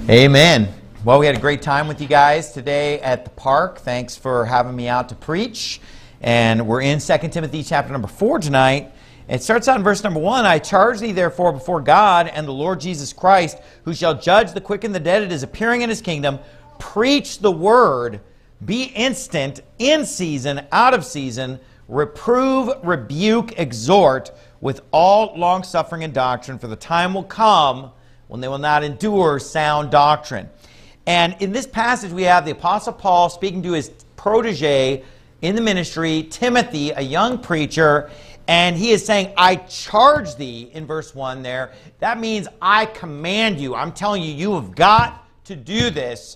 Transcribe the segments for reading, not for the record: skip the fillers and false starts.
Amen. Well, we had a great time with you guys today at the park. Thanks for having me out to preach. And we're in 2 Timothy chapter number 4 tonight. It starts out in verse number 1. I charge thee therefore before God and the Lord Jesus Christ, who shall judge the quick and the dead at his appearing in his kingdom, preach the word, be instant, in season, out of season, reprove, rebuke, exhort, with all longsuffering and doctrine, for the time will come when they will not endure sound doctrine. And in this passage we have the Apostle Paul speaking to his protege in the ministry, Timothy, a young preacher, and he is saying, I charge thee, in verse 1 there. That means I command you. I'm telling you, you have got to do this.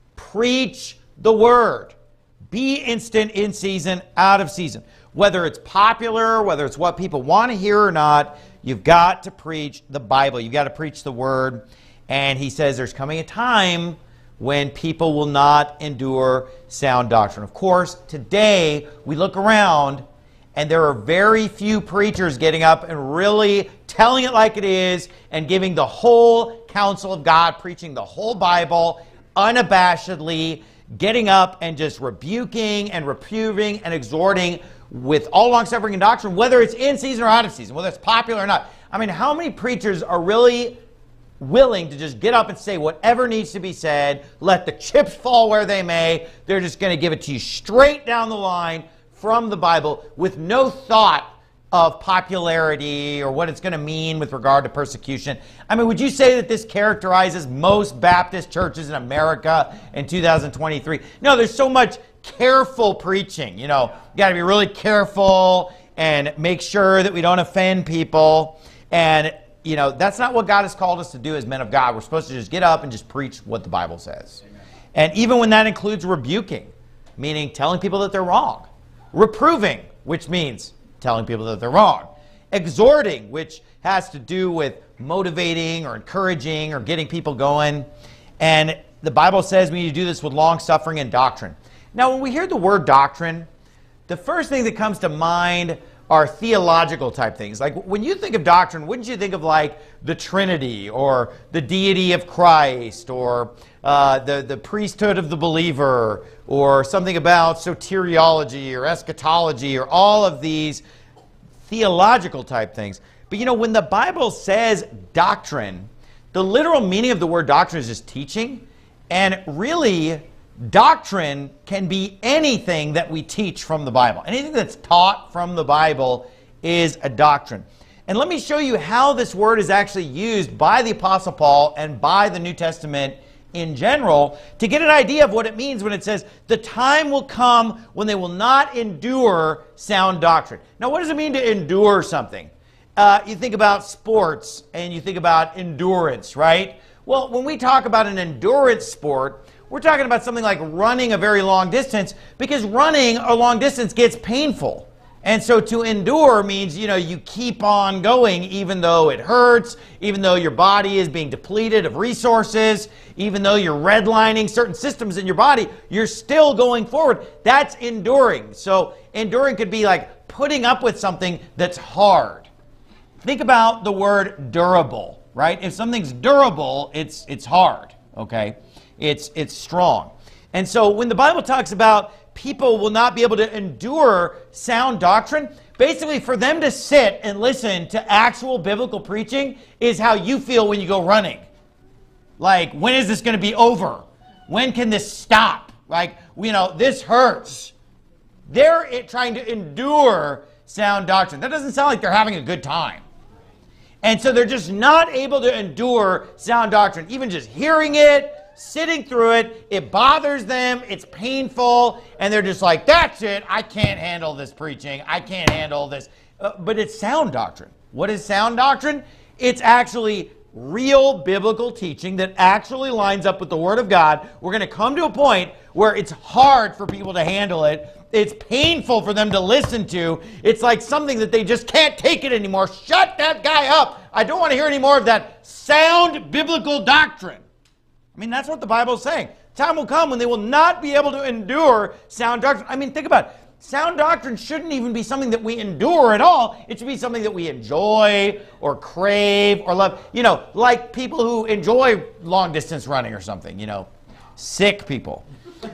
Preach the word. Be instant, in season, out of season. Whether it's popular, whether it's what people want to hear or not, you've got to preach the Bible. You've got to preach the word. And he says there's coming a time when people will not endure sound doctrine. Of course, today we look around and there are very few preachers getting up and really telling it like it is and giving the whole counsel of God, preaching the whole Bible unabashedly, getting up and just rebuking and reproving and exhorting with all long-suffering and doctrine, whether it's in season or out of season, whether it's popular or not. I mean, how many preachers are really willing to just get up and say whatever needs to be said, let the chips fall where they may? They're just going to give it to you straight down the line from the Bible with no thought of popularity or what it's going to mean with regard to persecution. I mean, would you say that this characterizes most Baptist churches in America in 2023? No, there's so much careful preaching. You know, you got to be really careful and make sure that we don't offend people. And, you know, that's not what God has called us to do as men of God. We're supposed to just get up and just preach what the Bible says. Amen. And even when that includes rebuking, meaning telling people that they're wrong. Reproving, which means telling people that they're wrong. Exhorting, which has to do with motivating or encouraging or getting people going. And the Bible says we need to do this with long suffering and doctrine. Now, when we hear the word doctrine, the first thing that comes to mind are theological type things. Like when you think of doctrine, wouldn't you think of like the Trinity or the deity of Christ or the priesthood of the believer or something about soteriology or eschatology or all of these theological type things. But you know, when the Bible says doctrine, the literal meaning of the word doctrine is just teaching. And really, doctrine can be anything that we teach from the Bible. Anything that's taught from the Bible is a doctrine. And let me show you how this word is actually used by the Apostle Paul and by the New Testament in general to get an idea of what it means when it says, the time will come when they will not endure sound doctrine. Now, what does it mean to endure something? You think about sports and you think about endurance, right? Well, when we talk about an endurance sport, we're talking about something like running a very long distance, because running a long distance gets painful. And so to endure means, you know, you keep on going even though it hurts, even though your body is being depleted of resources, even though you're redlining certain systems in your body, you're still going forward. That's enduring. So enduring could be like putting up with something that's hard. Think about the word durable, right? If something's durable, it's hard, okay? It's strong. And so when the Bible talks about people will not be able to endure sound doctrine, basically for them to sit and listen to actual biblical preaching is how you feel when you go running. Like, when is this going to be over? When can this stop? Like, you know, this hurts. They're trying to endure sound doctrine. That doesn't sound like they're having a good time. And so they're just not able to endure sound doctrine. Even just hearing it, sitting through it, it bothers them, it's painful, and they're just like, that's it, I can't handle this preaching, I can't handle this. But it's sound doctrine. What is sound doctrine? It's actually real biblical teaching that actually lines up with the Word of God. We're going to come to a point where it's hard for people to handle it. It's painful for them to listen to. It's like something that they just can't take it anymore. Shut that guy up. I don't want to hear any more of that sound biblical doctrine. I mean, that's what the Bible is saying. Time will come when they will not be able to endure sound doctrine. I mean, think about it. sound doctrine shouldn't even be something that we endure at all. It should be something that we enjoy or crave or love. You know, like people who enjoy long distance running or something, you know, sick people.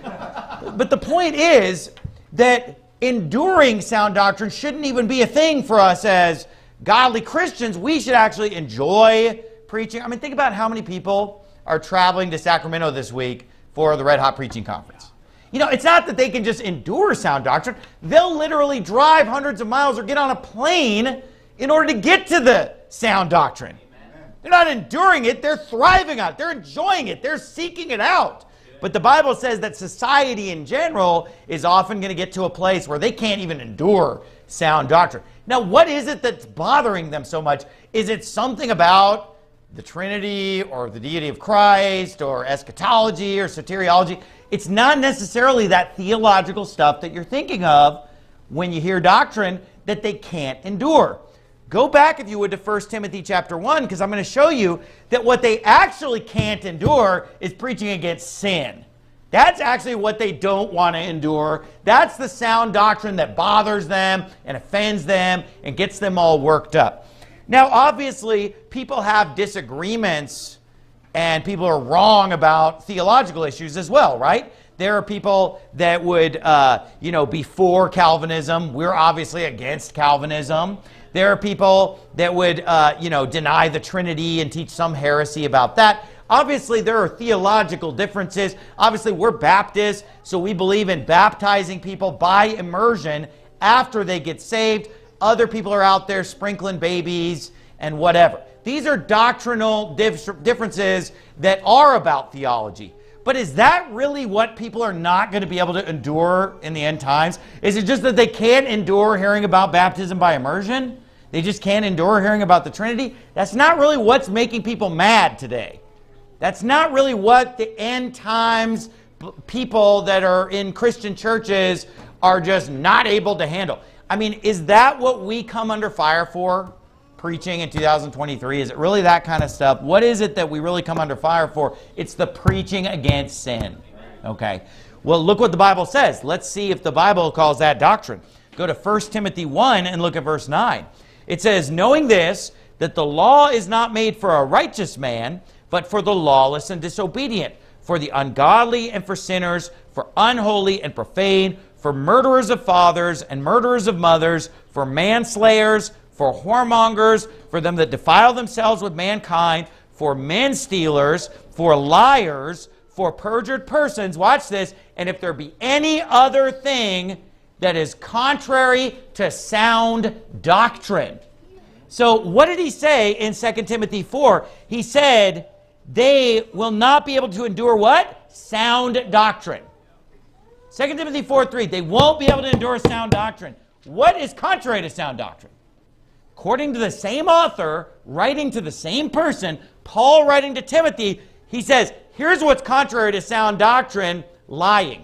But the point is that enduring sound doctrine shouldn't even be a thing for us as godly Christians. We should actually enjoy preaching. I mean, think about how many people are traveling to Sacramento this week for the Red Hot Preaching Conference. You know, it's not that they can just endure sound doctrine. They'll literally drive hundreds of miles or get on a plane in order to get to the sound doctrine. They're not enduring it. They're thriving on it. They're enjoying it. They're seeking it out. But the Bible says that society in general is often going to get to a place where they can't even endure sound doctrine. Now, what is it that's bothering them so much? Is it something about the Trinity or the deity of Christ or eschatology or soteriology? It's not necessarily that theological stuff that you're thinking of when you hear doctrine that they can't endure. Go back, if you would, to 1 Timothy chapter 1, because I'm going to show you that what they actually can't endure is preaching against sin. That's actually what they don't want to endure. That's the sound doctrine that bothers them and offends them and gets them all worked up. Now, obviously, people have disagreements and people are wrong about theological issues as well, right? There are people that would, be for Calvinism. We're obviously against Calvinism. There are people that would, deny the Trinity and teach some heresy about that. Obviously, there are theological differences. Obviously, we're Baptists, so we believe in baptizing people by immersion after they get saved. Other people are out there sprinkling babies and whatever. These are doctrinal differences that are about theology. But is that really what people are not going to be able to endure in the end times? Is it just that they can't endure hearing about baptism by immersion? They just can't endure hearing about the Trinity? That's not really what's making people mad today. That's not really what the end times people that are in Christian churches are just not able to handle. I mean, is that what we come under fire for? Preaching in 2023? Is it really that kind of stuff? What is it that we really come under fire for? It's the preaching against sin. Okay. Well, look what the Bible says. Let's see if the Bible calls that doctrine. Go to 1 Timothy 1 and look at verse 9. It says, knowing this, that the law is not made for a righteous man, but for the lawless and disobedient, for the ungodly and for sinners, for unholy and profane, for murderers of fathers and murderers of mothers, for manslayers, for whoremongers, for them that defile themselves with mankind, for men stealers, for liars, for perjured persons. Watch this. And if there be any other thing that is contrary to sound doctrine. So what did he say in 2 Timothy 4? He said they will not be able to endure what? Sound doctrine. 2 Timothy 4:3. They won't be able to endure sound doctrine. What is contrary to sound doctrine? According to the same author, writing to the same person, Paul writing to Timothy, he says, here's what's contrary to sound doctrine: lying,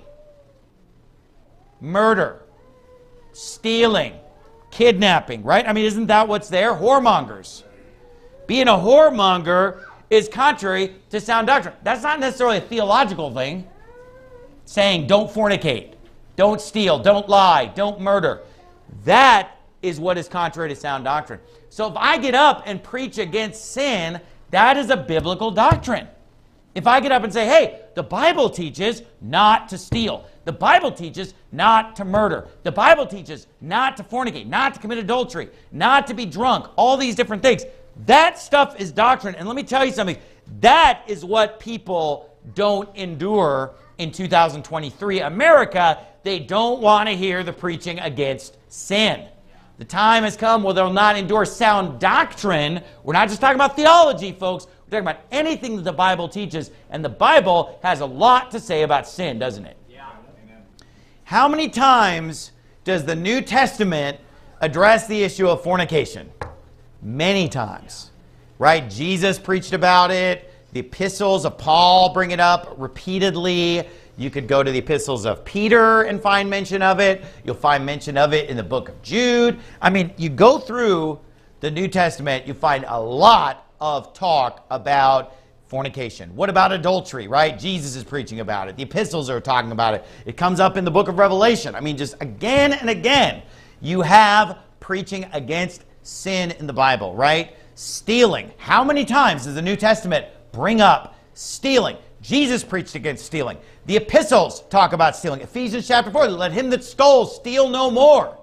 murder, stealing, kidnapping, right? I mean, isn't that what's there? Whoremongers. Being a whoremonger is contrary to sound doctrine. That's not necessarily a theological thing. Saying don't fornicate, don't steal, don't lie, don't murder. That is what is contrary to sound doctrine. So if I get up and preach against sin, that is a biblical doctrine. If I get up and say, hey, the Bible teaches not to steal. The Bible teaches not to murder. The Bible teaches not to fornicate, not to commit adultery, not to be drunk, all these different things. That stuff is doctrine. And let me tell you something. That is what people don't endure in 2023 America. They don't want to hear the preaching against sin. The time has come where they'll not endure sound doctrine. We're not just talking about theology, folks. We're talking about anything that the Bible teaches. And the Bible has a lot to say about sin, doesn't it? Yeah. How many times does the New Testament address the issue of fornication? Many times. Right? Jesus preached about it. The epistles of Paul bring it up repeatedly. You could go to the epistles of Peter and find mention of it. You'll find mention of it in the book of Jude. I mean, you go through the New Testament, you find a lot of talk about Fornication. What about adultery, right? Jesus is preaching about it. The epistles are talking about it. It comes up in the book of Revelation. I mean, just again and again, you have preaching against sin in the Bible, right? Stealing. How many times does the New Testament bring up stealing? Jesus preached against stealing. The epistles talk about stealing. Ephesians chapter 4, let him that stole steal no more.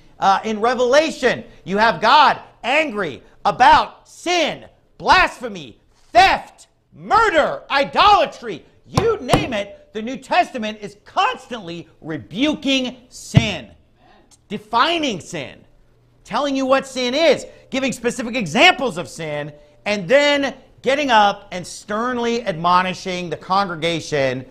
In Revelation, you have God angry about sin, blasphemy, theft, murder, idolatry. You name it, the New Testament is constantly rebuking sin, defining sin, telling you what sin is, giving specific examples of sin, and then getting up and sternly admonishing the congregation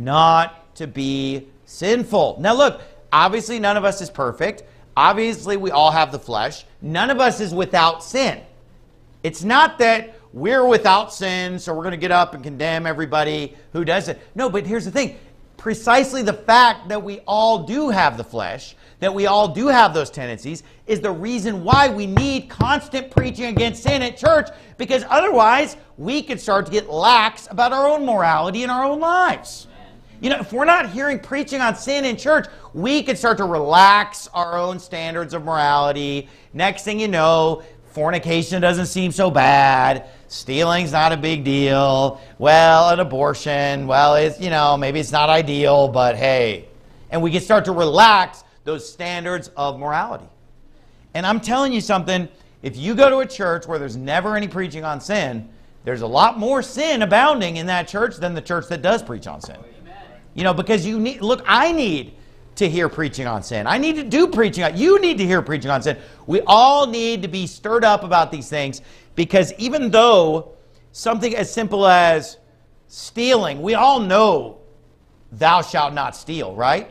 not to be sinful. Now look, obviously none of us is perfect. Obviously we all have the flesh. None of us is without sin. It's not that we're without sin, so we're going to get up and condemn everybody who does it. No, but here's the thing. Precisely the fact that we all do have the flesh, that we all do have those tendencies, is the reason why we need constant preaching against sin at church, because otherwise we could start to get lax about our own morality in our own lives. You know, if we're not hearing preaching on sin in church, we could start to relax our own standards of morality. Next thing you know, fornication doesn't seem so bad. Stealing's not a big deal. Well, an abortion, well, it's, you know, maybe it's not ideal, but hey. And we can start to relax those standards of morality. And I'm telling you something, if you go to a church where there's never any preaching on sin, there's a lot more sin abounding in that church than the church that does preach on sin. You know, because you need, look, I need to hear preaching on sin. I need to do preaching on, you need to hear preaching on sin. We all need to be stirred up about these things, because even though something as simple as stealing, we all know thou shalt not steal, right?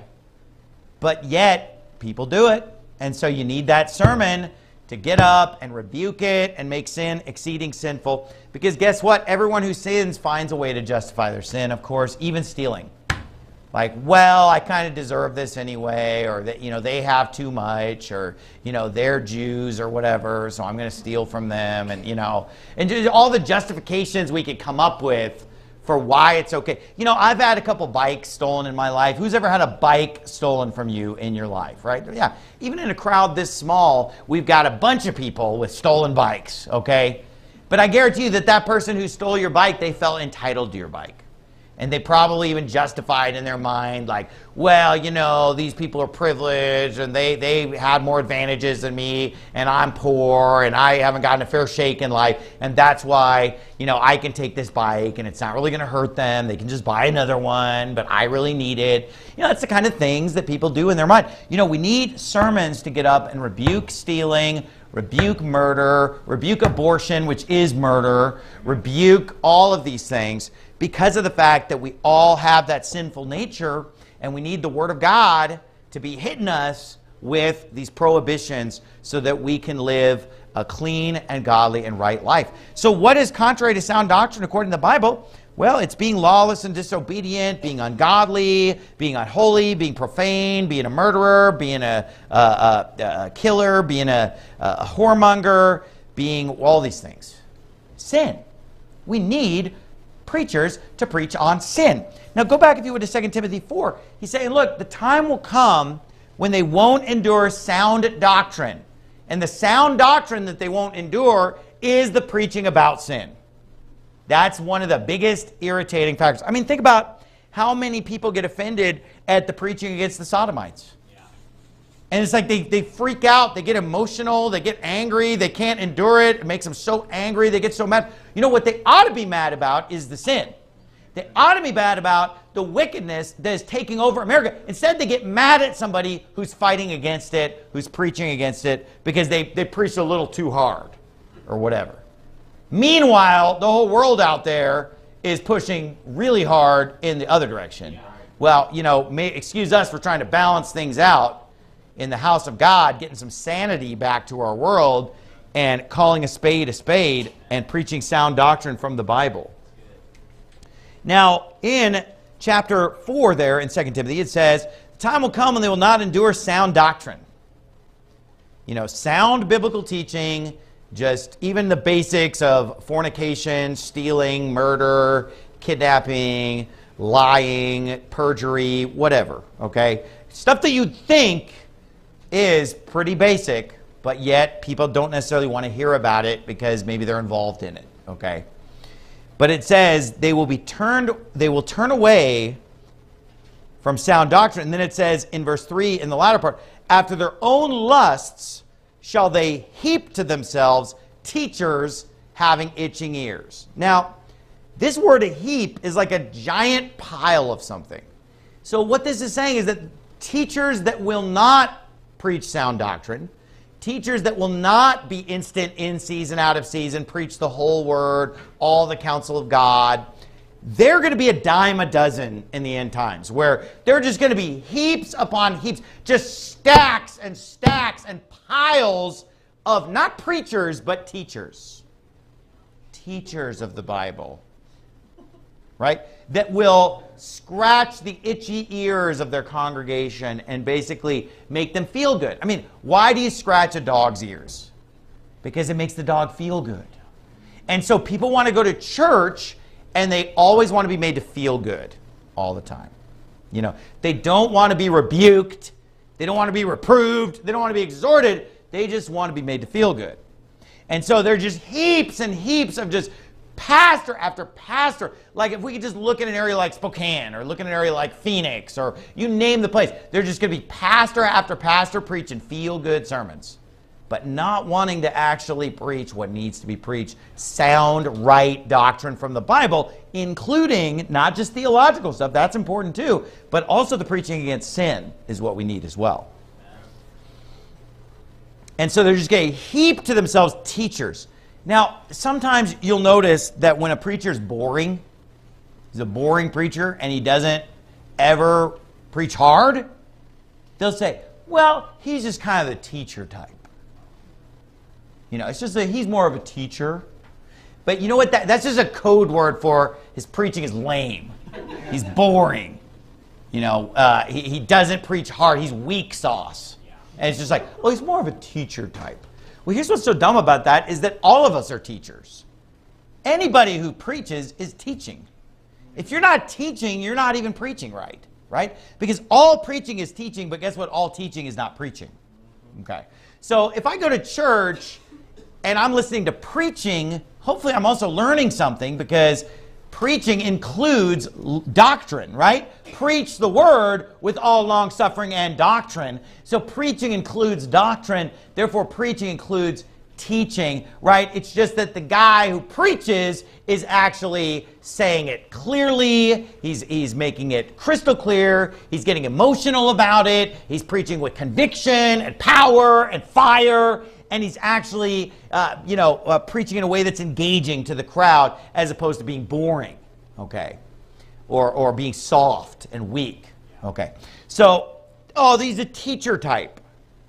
But yet people do it. And so you need that sermon to get up and rebuke it and make sin exceeding sinful. Because guess what? Everyone who sins finds a way to justify their sin, of course, even stealing. Like, well, I kind of deserve this anyway, or that, you know, they have too much, or, you know, they're Jews or whatever, so I'm going to steal from them, and, you know, and just all the justifications we could come up with for why it's okay. You know, I've had a couple bikes stolen in my life. Who's ever had a bike stolen from you in your life, right? Yeah, even in a crowd this small, we've got a bunch of people with stolen bikes, okay? But I guarantee you that that person who stole your bike, they felt entitled to your bike. And they probably even justified in their mind, like, well, you know, these people are privileged and they had more advantages than me, and I'm poor and I haven't gotten a fair shake in life, and that's why, you know, I can take this bike and it's not really going to hurt them. They can just buy another one, but I really need it. You know, that's the kind of things that people do in their mind. You know, we need sermons to get up and rebuke stealing, rebuke murder, rebuke abortion, which is murder, rebuke all of these things, because of the fact that we all have that sinful nature, and we need the Word of God to be hitting us with these prohibitions so that we can live a clean and godly and right life. So what is contrary to sound doctrine according to the Bible? Well, it's being lawless and disobedient, being ungodly, being unholy, being profane, being a murderer, being a killer, being a whoremonger, being all these things. Sin. We need preachers to preach on sin. Now go back, if you would, to 2 Timothy 4. He's saying, look, the time will come when they won't endure sound doctrine. And the sound doctrine that they won't endure is the preaching about sin. That's one of the biggest irritating factors. I mean, think about how many people get offended at the preaching against the Sodomites. And it's like they freak out, they get emotional, they get angry, they can't endure it. It makes them so angry, they get so mad. You know what they ought to be mad about is the sin. They ought to be mad about the wickedness that is taking over America. Instead, they get mad at somebody who's fighting against it, who's preaching against it, because they preach a little too hard or whatever. Meanwhile, the whole world out there is pushing really hard in the other direction. Well, you know, excuse us for trying to balance things out in the house of God, getting some sanity back to our world, and calling a spade and preaching sound doctrine from the Bible. Now, in chapter 4 there in 2 Timothy, it says, the time will come when they will not endure sound doctrine. You know, sound biblical teaching, Just even the basics of fornication, stealing, murder, kidnapping, lying, perjury, whatever, okay? Stuff that you'd think is pretty basic, but yet people don't necessarily want to hear about it because maybe they're involved in it, okay? But it says they will turn away from sound doctrine. And then it says in verse 3 in the latter part, after their own lusts shall they heap to themselves teachers having itching ears. Now, this word heap is like a giant pile of something. So what this is saying is that teachers that will not preach sound doctrine, teachers that will not be instant in season, out of season, preach the whole word, all the counsel of God, they're going to be a dime a dozen in the end times, where they're just going to be heaps upon heaps, just stacks and stacks and piles of not preachers, but teachers. Teachers of the Bible. Right? That will scratch the itchy ears of their congregation and basically make them feel good. I mean, why do you scratch a dog's ears? Because it makes the dog feel good. And so people want to go to church and they always want to be made to feel good all the time. You know, they don't want to be rebuked. They don't want to be reproved. They don't want to be exhorted. They just want to be made to feel good. And so they're just heaps and heaps of just pastor after pastor. Like if we could just look at an area like Spokane or look at an area like Phoenix or you name the place, they're just going to be pastor after pastor preaching feel-good sermons, but not wanting to actually preach what needs to be preached, sound, right doctrine from the Bible, including not just theological stuff, that's important too, but also the preaching against sin is what we need as well. And so they're just going to heap to themselves teachers. Now, sometimes you'll notice that when a preacher's boring, he's a boring preacher and he doesn't ever preach hard, they'll say, well, he's just kind of the teacher type. You know, it's just that he's more of a teacher. But you know what? That's just a code word for his preaching is lame. He's boring. You know, he doesn't preach hard. He's weak sauce. And it's just like, oh, he's more of a teacher type. Well, here's what's so dumb about that is that all of us are teachers. Anybody who preaches is teaching. If you're not teaching, you're not even preaching right? Because all preaching is teaching, but guess what? All teaching is not preaching. Okay. So if I go to church and I'm listening to preaching, hopefully I'm also learning something because preaching includes doctrine, right? Preach the word with all long suffering and doctrine. So preaching includes doctrine. Therefore, preaching includes teaching, right? It's just that the guy who preaches is actually saying it clearly. He's making it crystal clear. He's getting emotional about it. He's preaching with conviction and power and fire. And he's actually, preaching in a way that's engaging to the crowd as opposed to being boring, okay? Or being soft and weak, okay? So, he's a teacher type.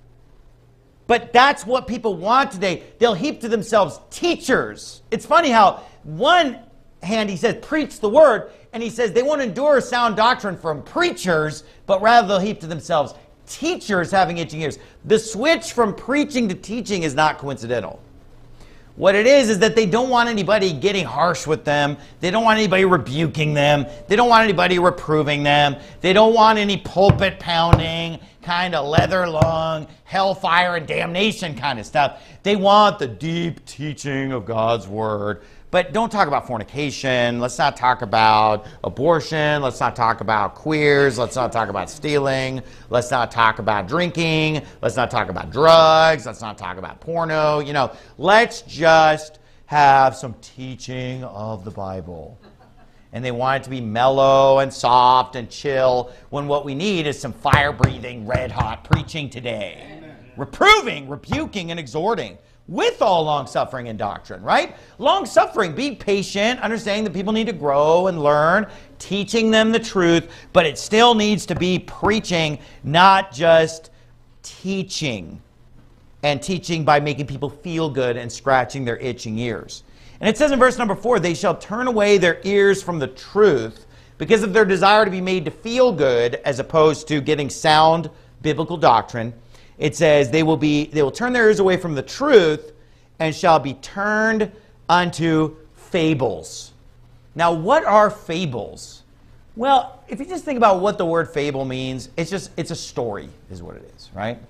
But that's what people want today. They'll heap to themselves teachers. It's funny how one hand he says, preach the word, and he says they won't endure sound doctrine from preachers, but rather they'll heap to themselves teachers having itching ears. The switch from preaching to teaching is not coincidental. What it is that they don't want anybody getting harsh with them. They don't want anybody rebuking them. They don't want anybody reproving them. They don't want any pulpit pounding, kind of leather lung, hellfire and damnation kind of stuff. They want the deep teaching of God's word. But don't talk about fornication. Let's not talk about abortion. Let's not talk about queers. Let's not talk about stealing. Let's not talk about drinking. Let's not talk about drugs. Let's not talk about porno. You know, let's just have some teaching of the Bible. And they want it to be mellow and soft and chill when what we need is some fire-breathing, red-hot preaching today. Amen. Reproving, rebuking, and exhorting. With all long-suffering and doctrine, right? Long-suffering, be patient, understanding that people need to grow and learn, teaching them the truth, but it still needs to be preaching, not just teaching. And teaching by making people feel good and scratching their itching ears. And it says in verse number 4, they shall turn away their ears from the truth because of their desire to be made to feel good as opposed to getting sound biblical doctrine. It says they will turn their ears away from the truth and shall be turned unto fables. Now, what are fables? Well, if you just think about what the word fable means, it's a story is what it is, right?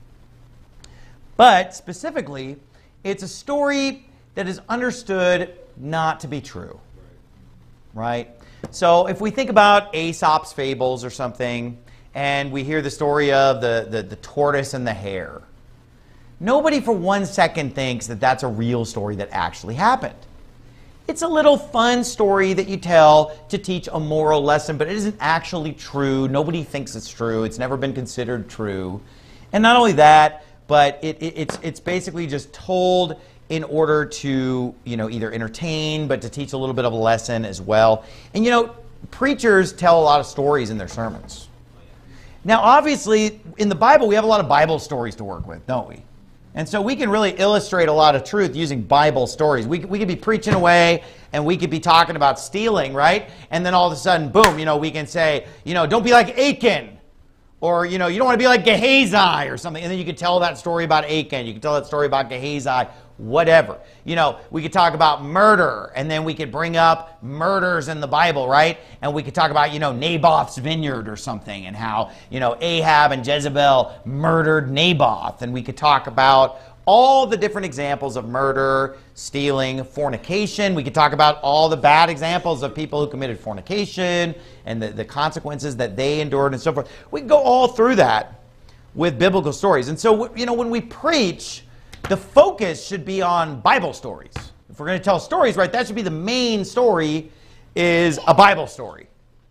But specifically, it's a story that is understood not to be true, right? So if we think about Aesop's fables or something, and we hear the story of the tortoise and the hare, nobody for 1 second thinks that that's a real story that actually happened. It's a little fun story that you tell to teach a moral lesson, but it isn't actually true. Nobody thinks it's true. It's never been considered true. And not only that, but it's basically just told in order to, either entertain, but to teach a little bit of a lesson as well. And, preachers tell a lot of stories in their sermons. Now, obviously, in the Bible, we have a lot of Bible stories to work with, don't we? And so we can really illustrate a lot of truth using Bible stories. We could be preaching away, and we could be talking about stealing, right? And then all of a sudden, boom, we can say, don't be like Achan. Or, you don't want to be like Gehazi or something. And then you could tell that story about Achan. You could tell that story about Gehazi, whatever. We could talk about murder, and then we could bring up murders in the Bible, right? And we could talk about, Naboth's vineyard or something, and how, Ahab and Jezebel murdered Naboth. And we could talk about all the different examples of murder, stealing, fornication. We could talk about all the bad examples of people who committed fornication and the consequences that they endured and so forth. We can go all through that with biblical stories. And so, when we preach, the focus should be on Bible stories. If we're going to tell stories, right, that should be the main story, is a Bible story.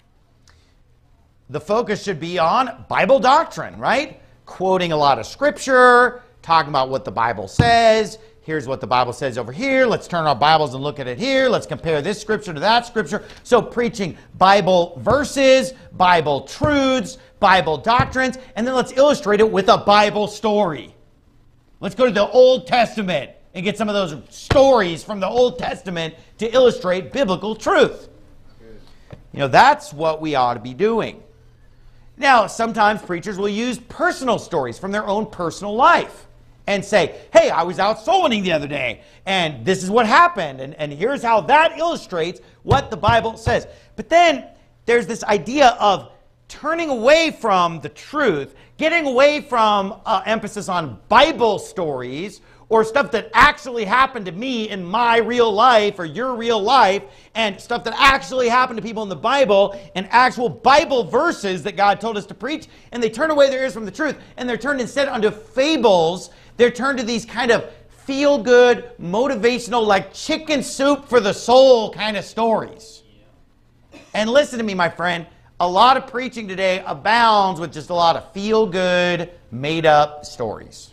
The focus should be on Bible doctrine, right? Quoting a lot of scripture, talking about what the Bible says. Here's what the Bible says over here. Let's turn our Bibles and look at it here. Let's compare this scripture to that scripture. So preaching Bible verses, Bible truths, Bible doctrines, and then let's illustrate it with a Bible story. Let's go to the Old Testament and get some of those stories from the Old Testament to illustrate biblical truth. That's what we ought to be doing. Now, sometimes preachers will use personal stories from their own personal life and say, hey, I was out soul winning the other day, and this is what happened, and here's how that illustrates what the Bible says. But then there's this idea of turning away from the truth, getting away from emphasis on Bible stories or stuff that actually happened to me in my real life or your real life, and stuff that actually happened to people in the Bible and actual Bible verses that God told us to preach, and they turn away their ears from the truth, and they're turned instead unto fables. They're turned to these kind of feel-good, motivational, like chicken soup for the soul kind of stories. And listen to me, my friend, a lot of preaching today abounds with just a lot of feel-good, made-up stories.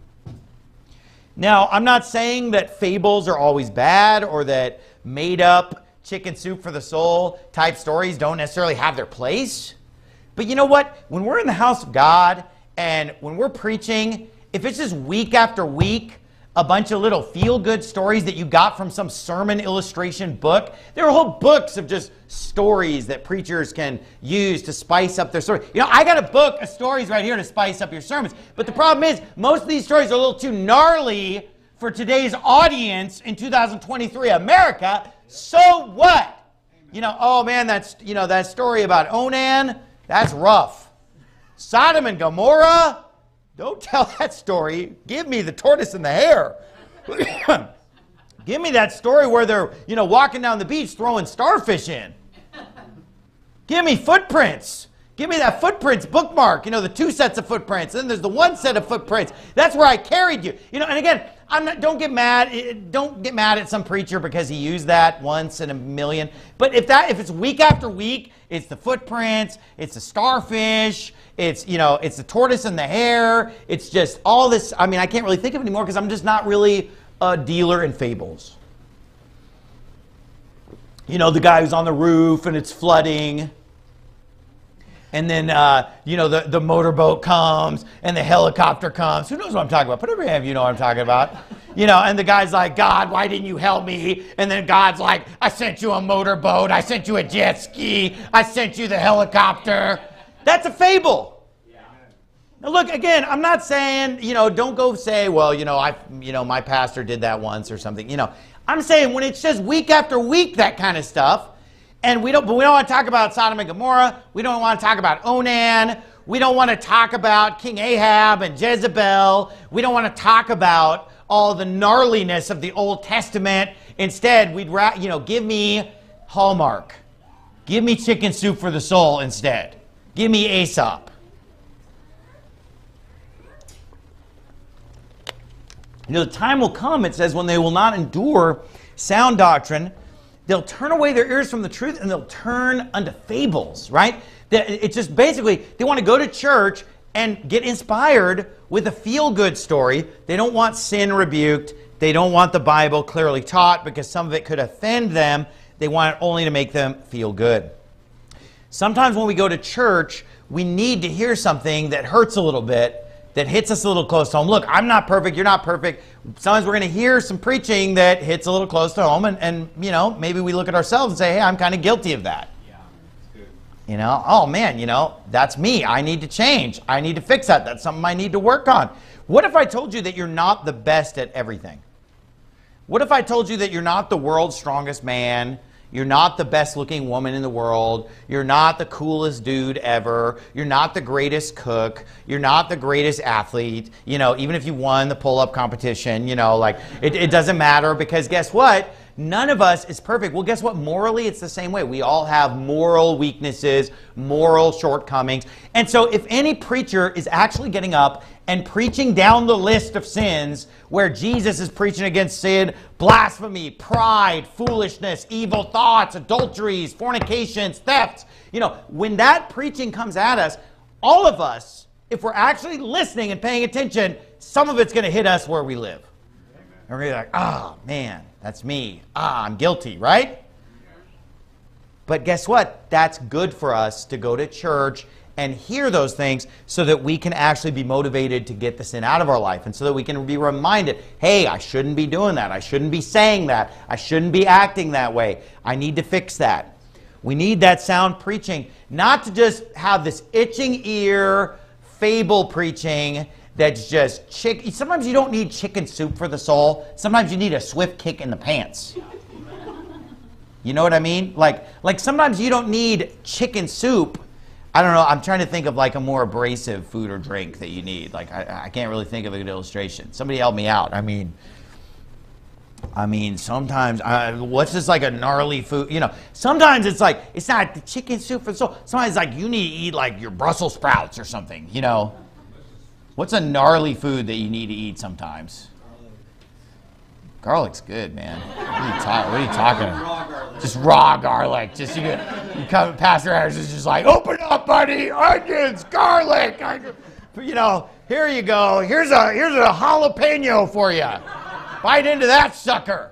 Now, I'm not saying that fables are always bad or that made-up chicken soup for the soul type stories don't necessarily have their place. But you know what? When we're in the house of God and when we're preaching, if it's just week after week, a bunch of little feel-good stories that you got from some sermon illustration book. There are whole books of just stories that preachers can use to spice up their story. I got a book of stories right here to spice up your sermons. But the problem is, most of these stories are a little too gnarly for today's audience in 2023 America. So what? Oh man, that story about Onan, that's rough. Sodom and Gomorrah, don't tell that story. Give me the tortoise and the hare. Give me that story where they're, walking down the beach throwing starfish in. Give me footprints. Give me that footprints bookmark. The 2 sets of footprints. Then there's the 1 set of footprints. That's where I carried you. And again, don't get mad. Don't get mad at some preacher because he used that once in a million. But if it's week after week, it's the footprints, it's the starfish, it's the tortoise and the hare. It's just all this. I mean, I can't really think of it anymore because I'm just not really a dealer in fables. The guy who's on the roof and it's flooding. And then, the motorboat comes and the helicopter comes. Who knows what I'm talking about? Put up your hand if you know what I'm talking about. And the guy's like, God, why didn't you help me? And then God's like, I sent you a motorboat. I sent you a jet ski. I sent you the helicopter. That's a fable. Now look, again, I'm not saying, don't go say, well, my pastor did that once or something. I'm saying when it's just week after week, that kind of stuff, and we don't want to talk about Sodom and Gomorrah. We don't want to talk about Onan. We don't want to talk about King Ahab and Jezebel. We don't want to talk about all the gnarliness of the Old Testament. Instead, give me Hallmark. Give me Chicken Soup for the Soul instead. Give me Aesop. The time will come, it says, when they will not endure sound doctrine. They'll turn away their ears from the truth and they'll turn unto fables, right? It's just basically, they want to go to church and get inspired with a feel-good story. They don't want sin rebuked. They don't want the Bible clearly taught because some of it could offend them. They want it only to make them feel good. Sometimes when we go to church, we need to hear something that hurts a little bit, that hits us a little close to home. Look, I'm not perfect. You're not perfect. Sometimes we're going to hear some preaching that hits a little close to home, and maybe we look at ourselves and say, hey, I'm kind of guilty of that. Oh man, that's me. I need to change. I need to fix that. That's something I need to work on. What if I told you that you're not the best at everything? What if I told you that you're not the world's strongest man? You're not the best looking woman in the world. You're not the coolest dude ever. You're not the greatest cook. You're not the greatest athlete. Even if you won the pull-up competition, it doesn't matter because guess what? None of us is perfect. Well, guess what? Morally, it's the same way. We all have moral weaknesses, moral shortcomings. And so if any preacher is actually getting up and preaching down the list of sins where Jesus is preaching against sin, blasphemy, pride, foolishness, evil thoughts, adulteries, fornications, thefts, when that preaching comes at us, all of us, if we're actually listening and paying attention, some of it's going to hit us where we live. And we're going to be like, man, that's me. I'm guilty, right? But guess what? That's good for us to go to church and hear those things so that we can actually be motivated to get the sin out of our life and so that we can be reminded, hey, I shouldn't be doing that. I shouldn't be saying that. I shouldn't be acting that way. I need to fix that. We need that sound preaching, not to just have this itching ear, fable preaching that's just sometimes you don't need chicken soup for the soul. Sometimes you need a swift kick in the pants. You know what I mean? Like sometimes you don't need chicken soup. I don't know. I'm trying to think of like a more abrasive food or drink that you need. Like I can't really think of a good illustration. Somebody help me out. I mean, sometimes what's just like a gnarly food? Sometimes it's like it's not the chicken soup for the soul. Sometimes it's like you need to eat like your Brussels sprouts or something. What's a gnarly food that you need to eat sometimes? Garlic's good, man. What are you talking about? Just raw garlic. Just you come, Pastor Harris is just like, open up, buddy. Onions, garlic. Here you go. Here's a jalapeno for you. Bite into that sucker.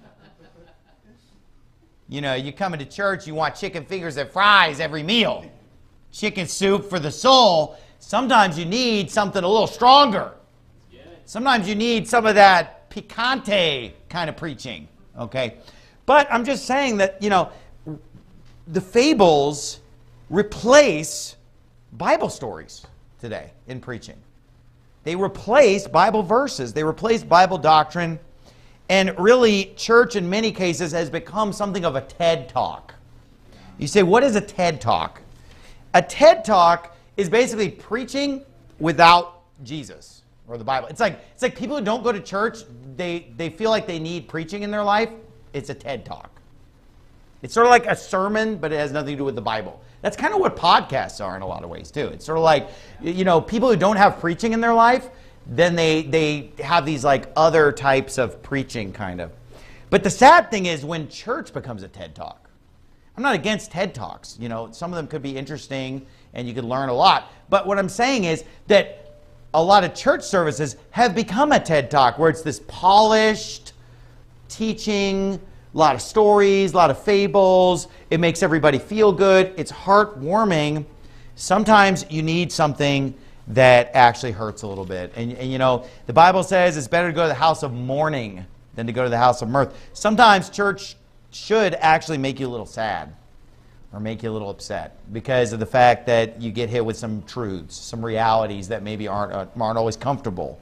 You come into church, you want chicken fingers and fries every meal. Chicken soup for the soul. Sometimes you need something a little stronger. Sometimes you need some of that picante kind of preaching, okay? But I'm just saying that, the fables replace Bible stories today in preaching. They replace Bible verses. They replace Bible doctrine. And really, church in many cases has become something of a TED Talk. You say, what is a TED Talk? A TED Talk is basically preaching without Jesus or the Bible. It's like people who don't go to church, they feel like they need preaching in their life. It's a TED Talk. It's sort of like a sermon, but it has nothing to do with the Bible. That's kind of what podcasts are in a lot of ways too. It's sort of like, people who don't have preaching in their life, then they have these like other types of preaching kind of. But the sad thing is when church becomes a TED Talk. I'm not against TED Talks. Some of them could be interesting and you could learn a lot. But what I'm saying is that a lot of church services have become a TED Talk where it's this polished teaching, a lot of stories, a lot of fables. It makes everybody feel good. It's heartwarming. Sometimes you need something that actually hurts a little bit. And the Bible says it's better to go to the house of mourning than to go to the house of mirth. Sometimes church should actually make you a little sad. or make you a little upset because of the fact that you get hit with some truths, some realities that maybe aren't always comfortable.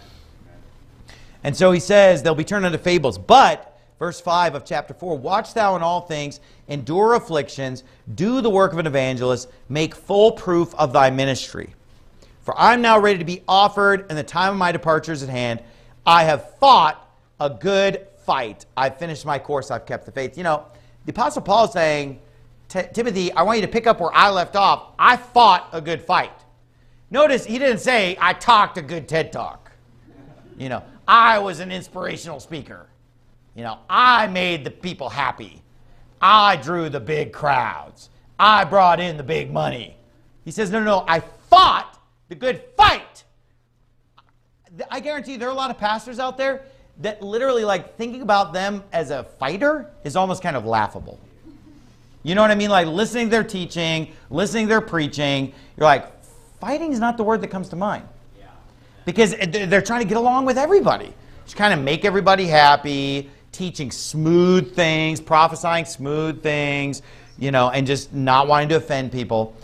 And so he says they'll be turned into fables. But, verse 5 of chapter 4, watch thou in all things, endure afflictions, do the work of an evangelist, make full proof of thy ministry. For I'm now ready to be offered, and the time of my departure is at hand. I have fought a good fight. I've finished my course. I've kept the faith. You know, the Apostle Paul is saying, Timothy, I want you to pick up where I left off. I fought a good fight. Notice he didn't say, I talked a good TED Talk. You know, I was an inspirational speaker. You know, I made the people happy. I drew the big crowds. I brought in the big money. He says, no, I fought the good fight. I guarantee you there are a lot of pastors out there that literally, like, thinking about them as a fighter is almost kind of laughable. You know what I mean? Like, listening to their teaching, listening to their preaching, you're like, fighting is not the word that comes to mind. Because they're trying to get along with everybody. Just kind of make everybody happy, teaching smooth things, prophesying smooth things, you know, and just not wanting to offend people.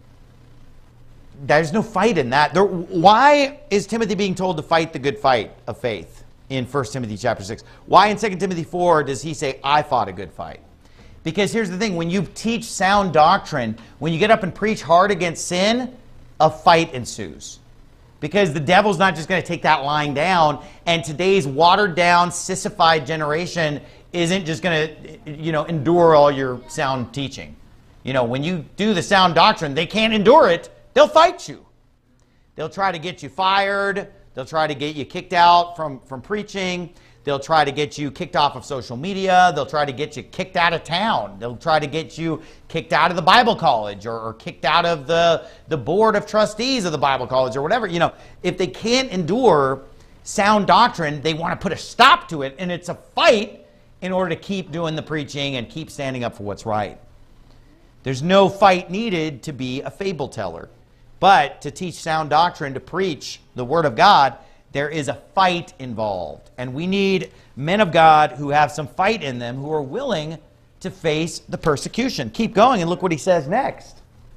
There's no fight in that. Why is Timothy being told to fight the good fight of faith in 1 Timothy chapter 6? Why in 2 Timothy 4 does he say, I fought a good fight? Because here's the thing. When you teach sound doctrine, when you get up and preach hard against sin, a fight ensues. Because the devil's not just going to take that lying down, and today's watered-down, sissified generation isn't just going to, you know, endure all your sound teaching. You know, when you do the sound doctrine, they can't endure it. They'll fight you. They'll try to get you fired. They'll try to get you kicked out from preaching. They'll try to get you kicked off of social media. They'll try to get you kicked out of town. They'll try to get you kicked out of the Bible college or kicked out of the board of trustees of the Bible college or whatever. You know, if they can't endure sound doctrine, they want to put a stop to it, and it's a fight in order to keep doing the preaching and keep standing up for what's right. There's no fight needed to be a fable teller. But to teach sound doctrine, to preach the Word of God, there is a fight involved. And we need men of God who have some fight in them, who are willing to face the persecution. Keep going and look what he says next.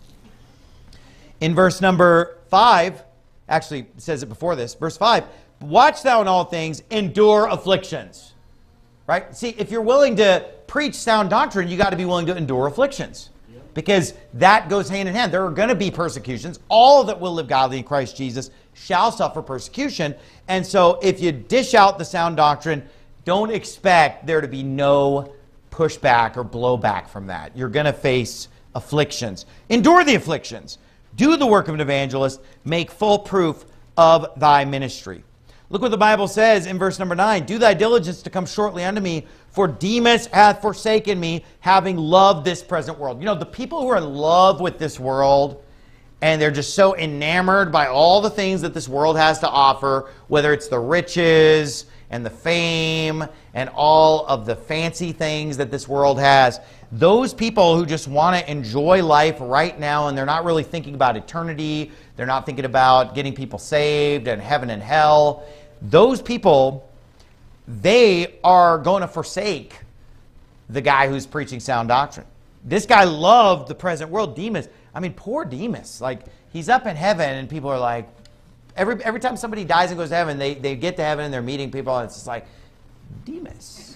In verse number 5, actually it says it before this, verse 5, watch thou in all things, endure afflictions. Right? See, if you're willing to preach sound doctrine, you got to be willing to endure afflictions. Because that goes hand in hand. There are going to be persecutions. All that will live godly in Christ Jesus shall suffer persecution. And so if you dish out the sound doctrine, don't expect there to be no pushback or blowback from that. You're going to face afflictions. Endure the afflictions. Do the work of an evangelist. Make full proof of thy ministry. Look what the Bible says in verse number 9. Do thy diligence to come shortly unto me, for Demas hath forsaken me, having loved this present world. You know, the people who are in love with this world, and they're just so enamored by all the things that this world has to offer, whether it's the riches and the fame and all of the fancy things that this world has, those people who just want to enjoy life right now, and they're not really thinking about eternity, they're not thinking about getting people saved and heaven and hell, those people, they are going to forsake the guy who's preaching sound doctrine. This guy loved the present world. Demas, I mean, poor Demas. Like, he's up in heaven, and people are like, every time somebody dies and goes to heaven, they get to heaven and they're meeting people, and it's just like, Demas.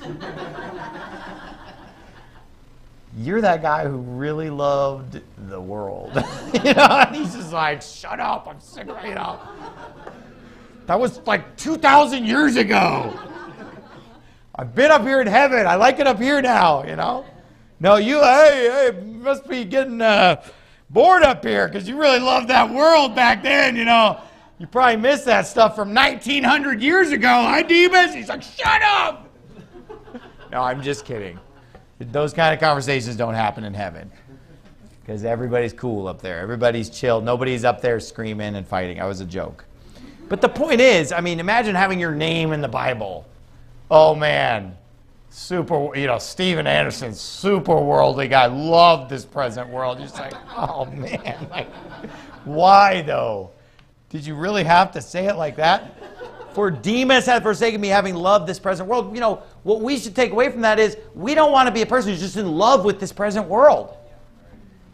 You're that guy who really loved the world. You know, and he's just like, shut up, I'm sick of it, you know. That was like 2,000 years ago. I've been up here in heaven. I like it up here now, you know. No, you, hey, must be getting bored up here because you really loved that world back then, you know. You probably missed that stuff from 1,900 years ago. Hi, Demas. He's like, shut up. No, I'm just kidding. Those kind of conversations don't happen in heaven because everybody's cool up there. Everybody's chill. Nobody's up there screaming and fighting. That was a joke. But the point is, I mean, imagine having your name in the Bible. Oh, man. Super, you know, Steven Anderson, super worldly guy. Loved this present world. You're just like, oh, man. Like, why, though? Did you really have to say it like that? For Demas hath forsaken me, having loved this present world. You know, what we should take away from that is we don't want to be a person who's just in love with this present world.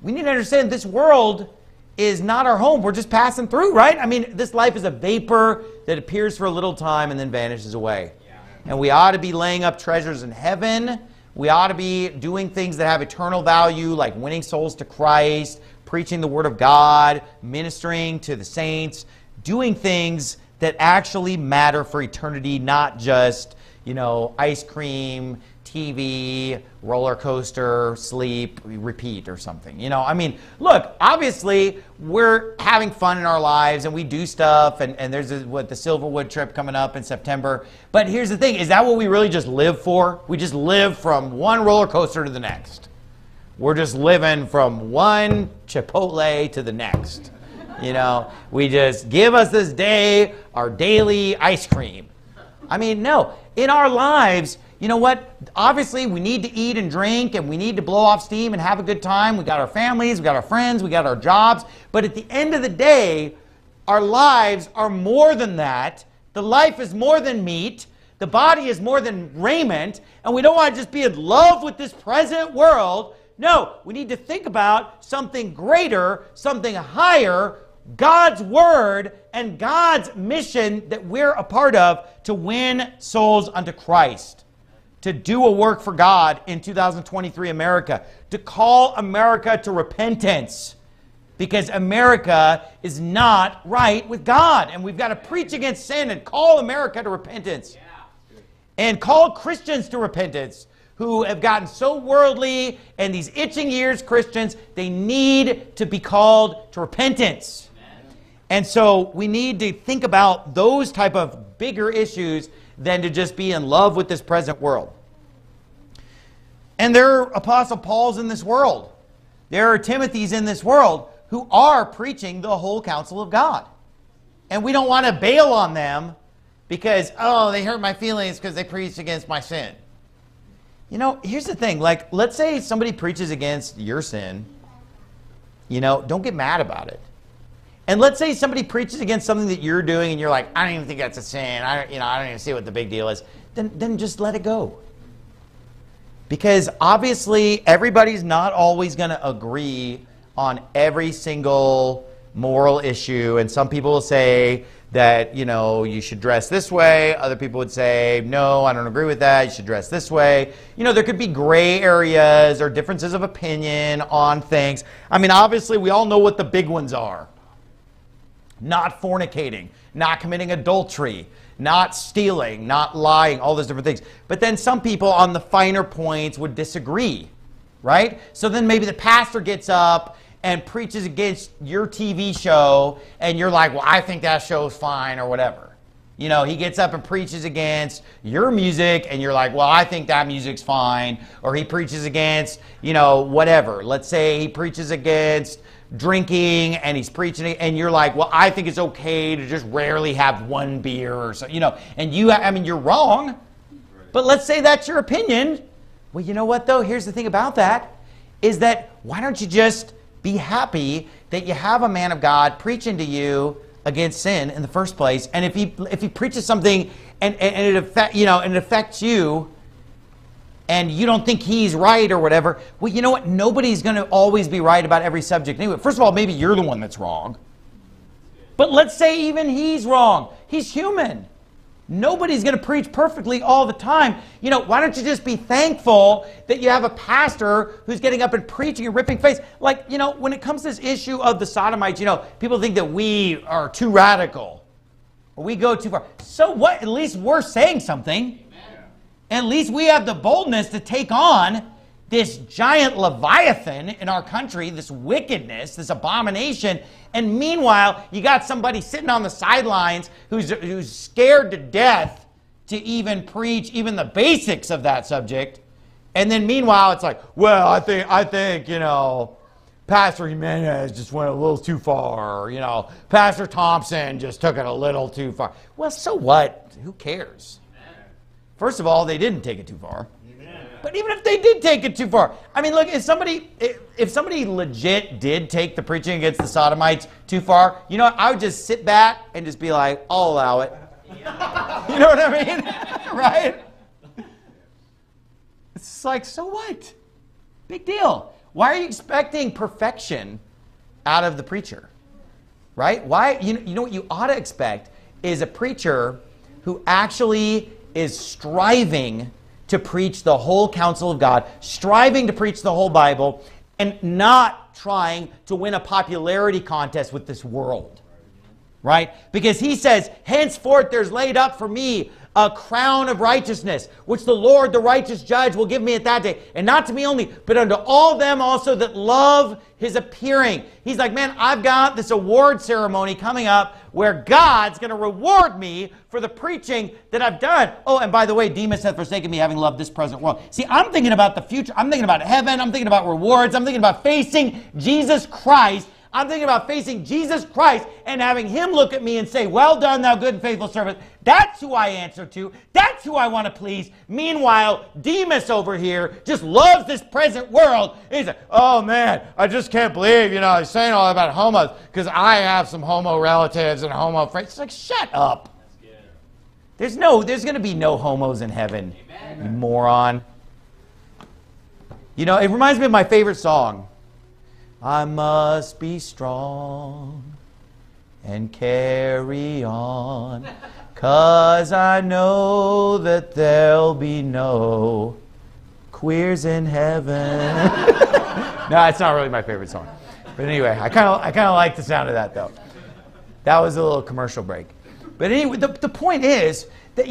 we need to understand this world is not our home. We're just passing through, right? I mean, this life is a vapor that appears for a little time and then vanishes away. Yeah. And we ought to be laying up treasures in heaven. We ought to be doing things that have eternal value, like winning souls to Christ, preaching the Word of God, ministering to the saints, doing things that actually matter for eternity, not just, ice cream, TV, roller coaster, sleep, repeat or something. Look, obviously we're having fun in our lives and we do stuff and there's the Silverwood trip coming up in September. But here's the thing, is that what we really just live for? We just live from one roller coaster to the next. We're just living from one Chipotle to the next. We just give us this day our daily ice cream. No. In our lives, you know what? Obviously, we need to eat and drink, and we need to blow off steam and have a good time. We got our families, we got our friends, we got our jobs. But at the end of the day, our lives are more than that. The life is more than meat. The body is more than raiment. And we don't want to just be in love with this present world. No, we need to think about something greater, something higher, God's Word and God's mission that we're a part of to win souls unto Christ, to do a work for God in 2023 America, to call America to repentance, because America is not right with God, and we've got to preach against sin and call America to repentance, and call Christians to repentance who have gotten so worldly, and these itching ears Christians, they need to be called to repentance. And so we need to think about those type of bigger issues than to just be in love with this present world. And there are Apostle Pauls in this world. There are Timothys in this world who are preaching the whole counsel of God. And we don't want to bail on them because, they hurt my feelings because they preached against my sin. Here's the thing. Let's say somebody preaches against your sin. Don't get mad about it. And let's say somebody preaches against something that you're doing and you're like, I don't even think that's a sin. I don't even see what the big deal is. Then just let it go. Because obviously everybody's not always going to agree on every single moral issue. And some people will say that, you should dress this way. Other people would say, no, I don't agree with that. You should dress this way. There could be gray areas or differences of opinion on things. Obviously we all know what the big ones are. Not fornicating, not committing adultery, not stealing, not lying, all those different things. But then some people on the finer points would disagree, right? So then maybe the pastor gets up and preaches against your TV show, and you're like, well, I think that show's fine or whatever. He gets up and preaches against your music, and you're like, well, I think that music's fine. Or he preaches against, whatever. Let's say he preaches against drinking and he's preaching it, and you're like, well, I think it's okay to just rarely have one beer or so, and you're wrong, but let's say that's your opinion. Well, you know what though? Here's the thing about that, is that why don't you just be happy that you have a man of God preaching to you against sin in the first place, and if he preaches something and it affects you, and you don't think he's right or whatever, well, you know what? Nobody's going to always be right about every subject anyway. First of all, maybe you're the one that's wrong. But let's say even he's wrong. He's human. Nobody's going to preach perfectly all the time. Why don't you just be thankful that you have a pastor who's getting up and preaching and ripping face? When it comes to this issue of the Sodomites, people think that we are too radical or we go too far. So what? At least we're saying something. At least we have the boldness to take on this giant Leviathan in our country, this wickedness, this abomination. And meanwhile, you got somebody sitting on the sidelines who's scared to death to even preach even the basics of that subject. And then meanwhile, it's like, well, I think, Pastor Jimenez just went a little too far. Pastor Thompson just took it a little too far. Well, so what? Who cares? First of all, they didn't take it too far. But even if they did take it too far, look, if somebody legit did take the preaching against the Sodomites too far, I would just sit back and just be like, I'll allow it. You know what I mean? Right? It's like, so what? Big deal. Why are you expecting perfection out of the preacher? Right? Why? You know what you ought to expect is a preacher who actually is striving to preach the whole counsel of God, striving to preach the whole Bible, and not trying to win a popularity contest with this world. Right? Because he says, henceforth there's laid up for me a crown of righteousness, which the Lord, the righteous judge, will give me at that day. And not to me only, but unto all them also that love his appearing. He's like, man, I've got this award ceremony coming up where God's going to reward me for the preaching that I've done. Oh, and by the way, Demas hath forsaken me, having loved this present world. See, I'm thinking about the future. I'm thinking about heaven. I'm thinking about rewards. I'm thinking about facing Jesus Christ. I'm thinking about facing Jesus Christ and having him look at me and say, well done, thou good and faithful servant. That's who I answer to. That's who I want to please. Meanwhile, Demas over here just loves this present world. He's like, oh man, I just can't believe, he's saying all about homos because I have some homo relatives and homo friends. It's like, shut up. There's going to be no homos in heaven, you moron. It reminds me of my favorite song. I must be strong and carry on, 'cause I know that there'll be no queers in heaven. No, it's not really my favorite song. But anyway, I kind of like the sound of that, though. That was a little commercial break. But anyway, the point is that,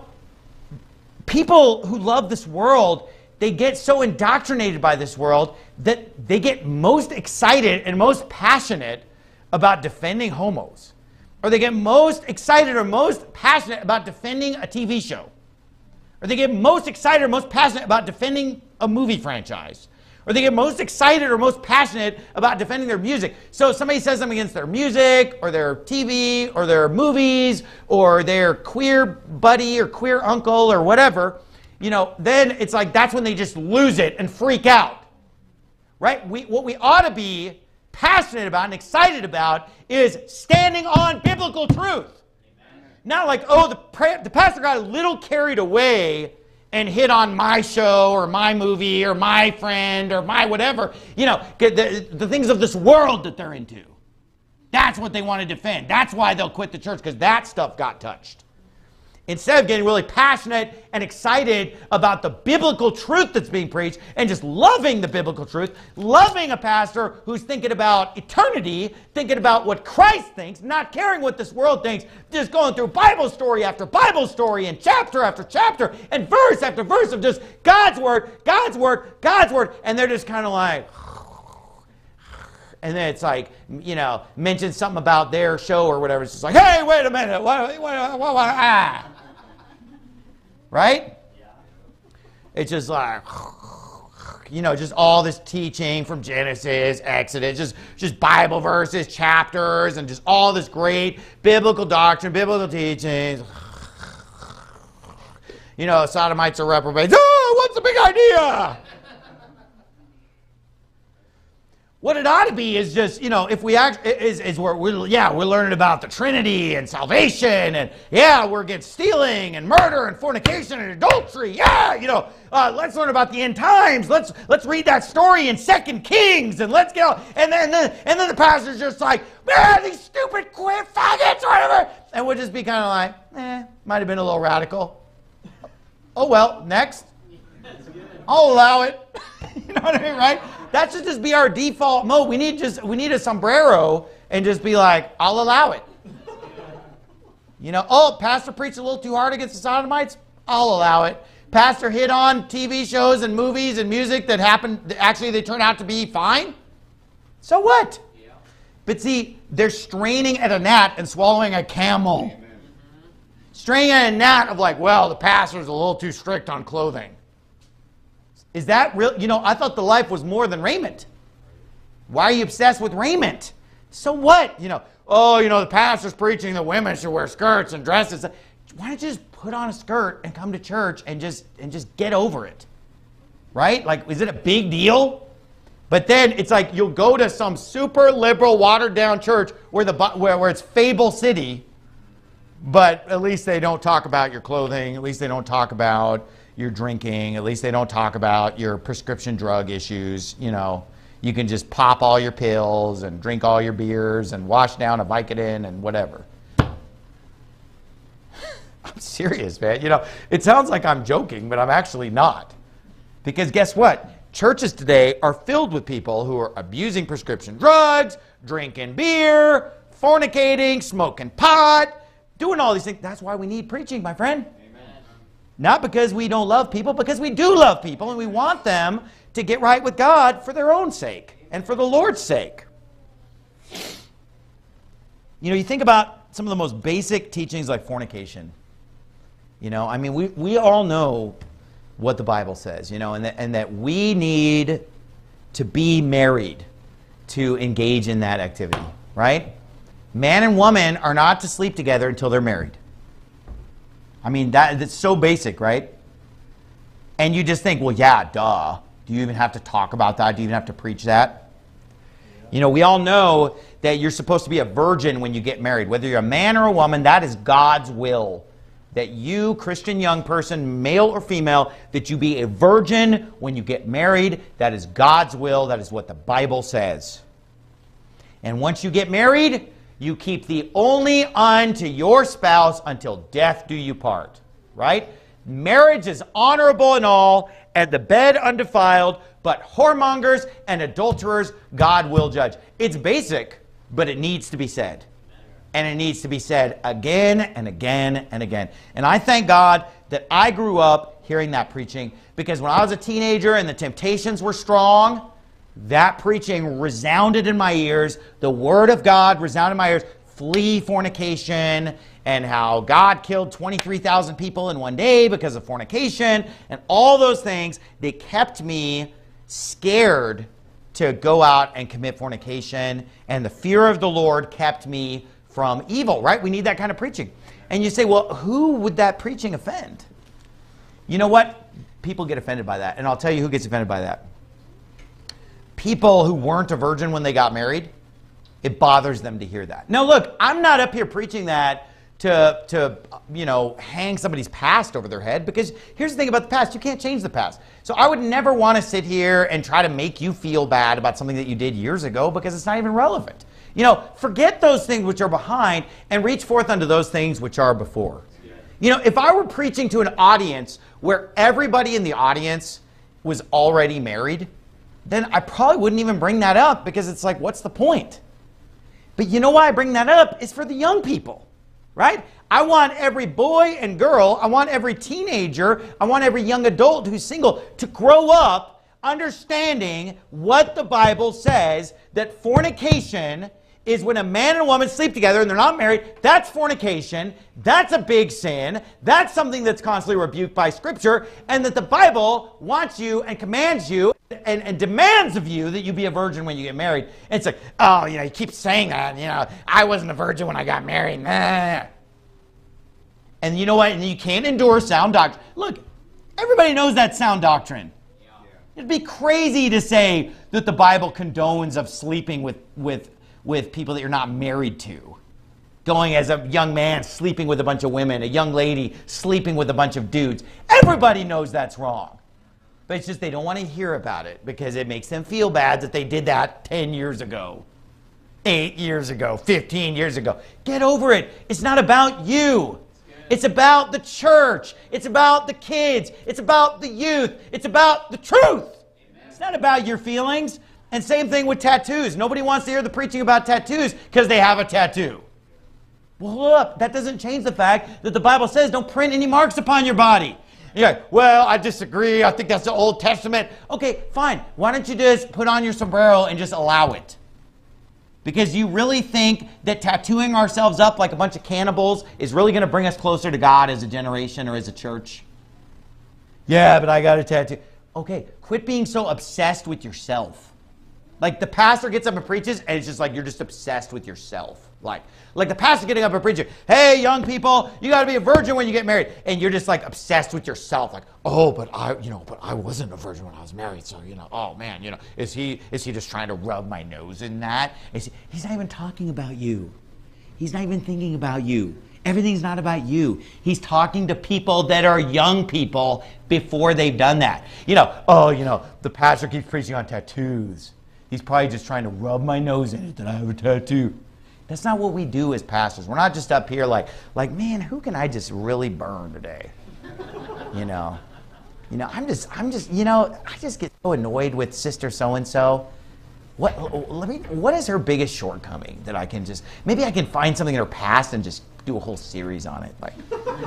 people who love this world, they get so indoctrinated by this world that they get most excited and most passionate about defending homos. Or they get most excited or most passionate about defending a TV show. Or they get most excited or most passionate about defending a movie franchise. Or they get most excited or most passionate about defending their music. So if somebody says something against their music or their TV or their movies or their queer buddy or queer uncle or whatever, then it's like that's when they just lose it and freak out. Right? What we ought to be passionate about and excited about is standing on biblical truth. Amen. Not like, oh, the pastor got a little carried away and hit on my show or my movie or my friend or my whatever. The things of this world that they're into. That's what they want to defend. That's why they'll quit the church, because that stuff got touched. Instead of getting really passionate and excited about the biblical truth that's being preached and just loving the biblical truth, loving a pastor who's thinking about eternity, thinking about what Christ thinks, not caring what this world thinks, just going through Bible story after Bible story and chapter after chapter and verse after verse of just God's word, God's word, God's word, and they're just kind of like, and then it's like, mention something about their show or whatever. It's just like, hey, wait a minute. Right? Yeah. It's just like, just all this teaching from Genesis, Exodus, just Bible verses, chapters, and just all this great biblical doctrine, biblical teachings. Sodomites are reprobates. Oh, what's the big idea? What it ought to be is just, if we we're learning about the Trinity and salvation, and we're against stealing and murder and fornication and adultery. Let's learn about the end times. Let's read that story in 2 Kings, and let's get and then the pastor's just like, man, these stupid queer faggots, whatever, and we'll just be kind of like, might have been a little radical. Oh well, next. I'll allow it. You know what I mean, right? That should just be our default mode. We need a sombrero and just be like, I'll allow it. Pastor preached a little too hard against the Sodomites. I'll allow it. Pastor hit on TV shows and movies and music that happened. Actually, they turned out to be fine. So what? Yeah. But see, they're straining at a gnat and swallowing a camel. Amen. Straining at a gnat of like, well, the pastor's a little too strict on clothing. Is that real? I thought the life was more than raiment. Why are you obsessed with raiment? So what? The pastor's preaching that women should wear skirts and dresses. Why don't you just put on a skirt and come to church and just get over it? Right? Like, is it a big deal? But then it's like you'll go to some super liberal, watered down church where it's Fable City, but at least they don't talk about your clothing. At least they don't talk about your drinking. At least they don't talk about your prescription drug issues. you can just pop all your pills and drink all your beers and wash down a Vicodin and whatever. I'm serious, man. You know, it sounds like I'm joking, but I'm actually not. Because guess what? Churches today are filled with people who are abusing prescription drugs, drinking beer, fornicating, smoking pot, doing all these things. That's why we need preaching, my friend. Amen. Not because we don't love people, because we do love people and we want them to get right with God for their own sake and for the Lord's sake. You know, you think about some of the most basic teachings like fornication. You know, I mean, we all know what the Bible says, you know, and that we need to be married to engage in that activity, right? Man and woman are not to sleep together until they're married. I mean, that's so basic, right? And you just think, well, yeah, duh. Do you even have to talk about that? Do you even have to preach that? You know, we all know that you're supposed to be a virgin when you get married. Whether you're a man or a woman, that is God's will. That you, Christian young person, male or female, that you be a virgin when you get married. That is God's will. That is what the Bible says. And once you get married, you keep thee only unto your spouse until death do you part. Right? Marriage is honorable and all, and the bed undefiled, but whoremongers and adulterers God will judge. It's basic, but it needs to be said. And it needs to be said again and again and again. And I thank God that I grew up hearing that preaching, because when I was a teenager and the temptations were strong, that preaching resounded in my ears. The Word of God resounded in my ears. Flee fornication, and how God killed 23,000 people in one day because of fornication, and all those things. They kept me scared to go out and commit fornication, and the fear of the Lord kept me from evil, right? We need that kind of preaching. And you say, well, who would that preaching offend? You know what? People get offended by that. And I'll tell you who gets offended by that. People who weren't a virgin when they got married, it bothers them to hear that. Now, look, I'm not up here preaching that to you know, hang somebody's past over their head, because here's the thing about the past. You can't change the past. So I would never want to sit here and try to make you feel bad about something that you did years ago, because it's not even relevant. You know, forget those things which are behind and reach forth unto those things which are before. You know, if I were preaching to an audience where everybody in the audience was already married, then I probably wouldn't even bring that up, because it's like, what's the point? But you know why I bring that up? It's for the young people, right? I want every boy and girl, I want every teenager, I want every young adult who's single to grow up understanding what the Bible says, that fornication is when a man and a woman sleep together and they're not married. That's fornication. That's a big sin. That's something that's constantly rebuked by Scripture. And that the Bible wants you and commands you and demands of you that you be a virgin when you get married. And it's like, oh, you know, you keep saying that. You know, I wasn't a virgin when I got married. Nah. And you know what? And you can't endure sound doctrine. Look, everybody knows that sound doctrine. It'd be crazy to say that the Bible condones of sleeping with people that you're not married to. Going as a young man, sleeping with a bunch of women, a young lady sleeping with a bunch of dudes. Everybody knows that's wrong. But it's just they don't want to hear about it, because it makes them feel bad that they did that 10 years ago, 8 years ago, 15 years ago. Get over it. It's not about you. It's about the church. It's about the kids. It's about the youth. It's about the truth. Amen. It's not about your feelings. And same thing with tattoos. Nobody wants to hear the preaching about tattoos because they have a tattoo. Well, look, that doesn't change the fact that the Bible says don't print any marks upon your body. You're like, well, I disagree. I think that's the Old Testament. Okay, fine. Why don't you just put on your sombrero and just allow it? Because you really think that tattooing ourselves up like a bunch of cannibals is really going to bring us closer to God as a generation or as a church? Yeah, but I got a tattoo. Okay, quit being so obsessed with yourself. Like the pastor gets up and preaches, and it's just like you're just obsessed with yourself. Like the pastor getting up and preaching, hey, young people, you got to be a virgin when you get married. And you're just like obsessed with yourself. Like, oh, but I wasn't a virgin when I was married. So, oh man, is he just trying to rub my nose in that? He's not even talking about you. He's not even thinking about you. Everything's not about you. He's talking to people that are young people before they've done that. The pastor keeps preaching on tattoos. he's probably just trying to rub my nose in it that I have a tattoo. That's not what we do as pastors. We're not just up here like, man, who can I just really burn today? I'm just, I just get so annoyed with Sister So-and-so. What is her biggest shortcoming that I can just, maybe I can find something in her past and just do a whole series on it. Like,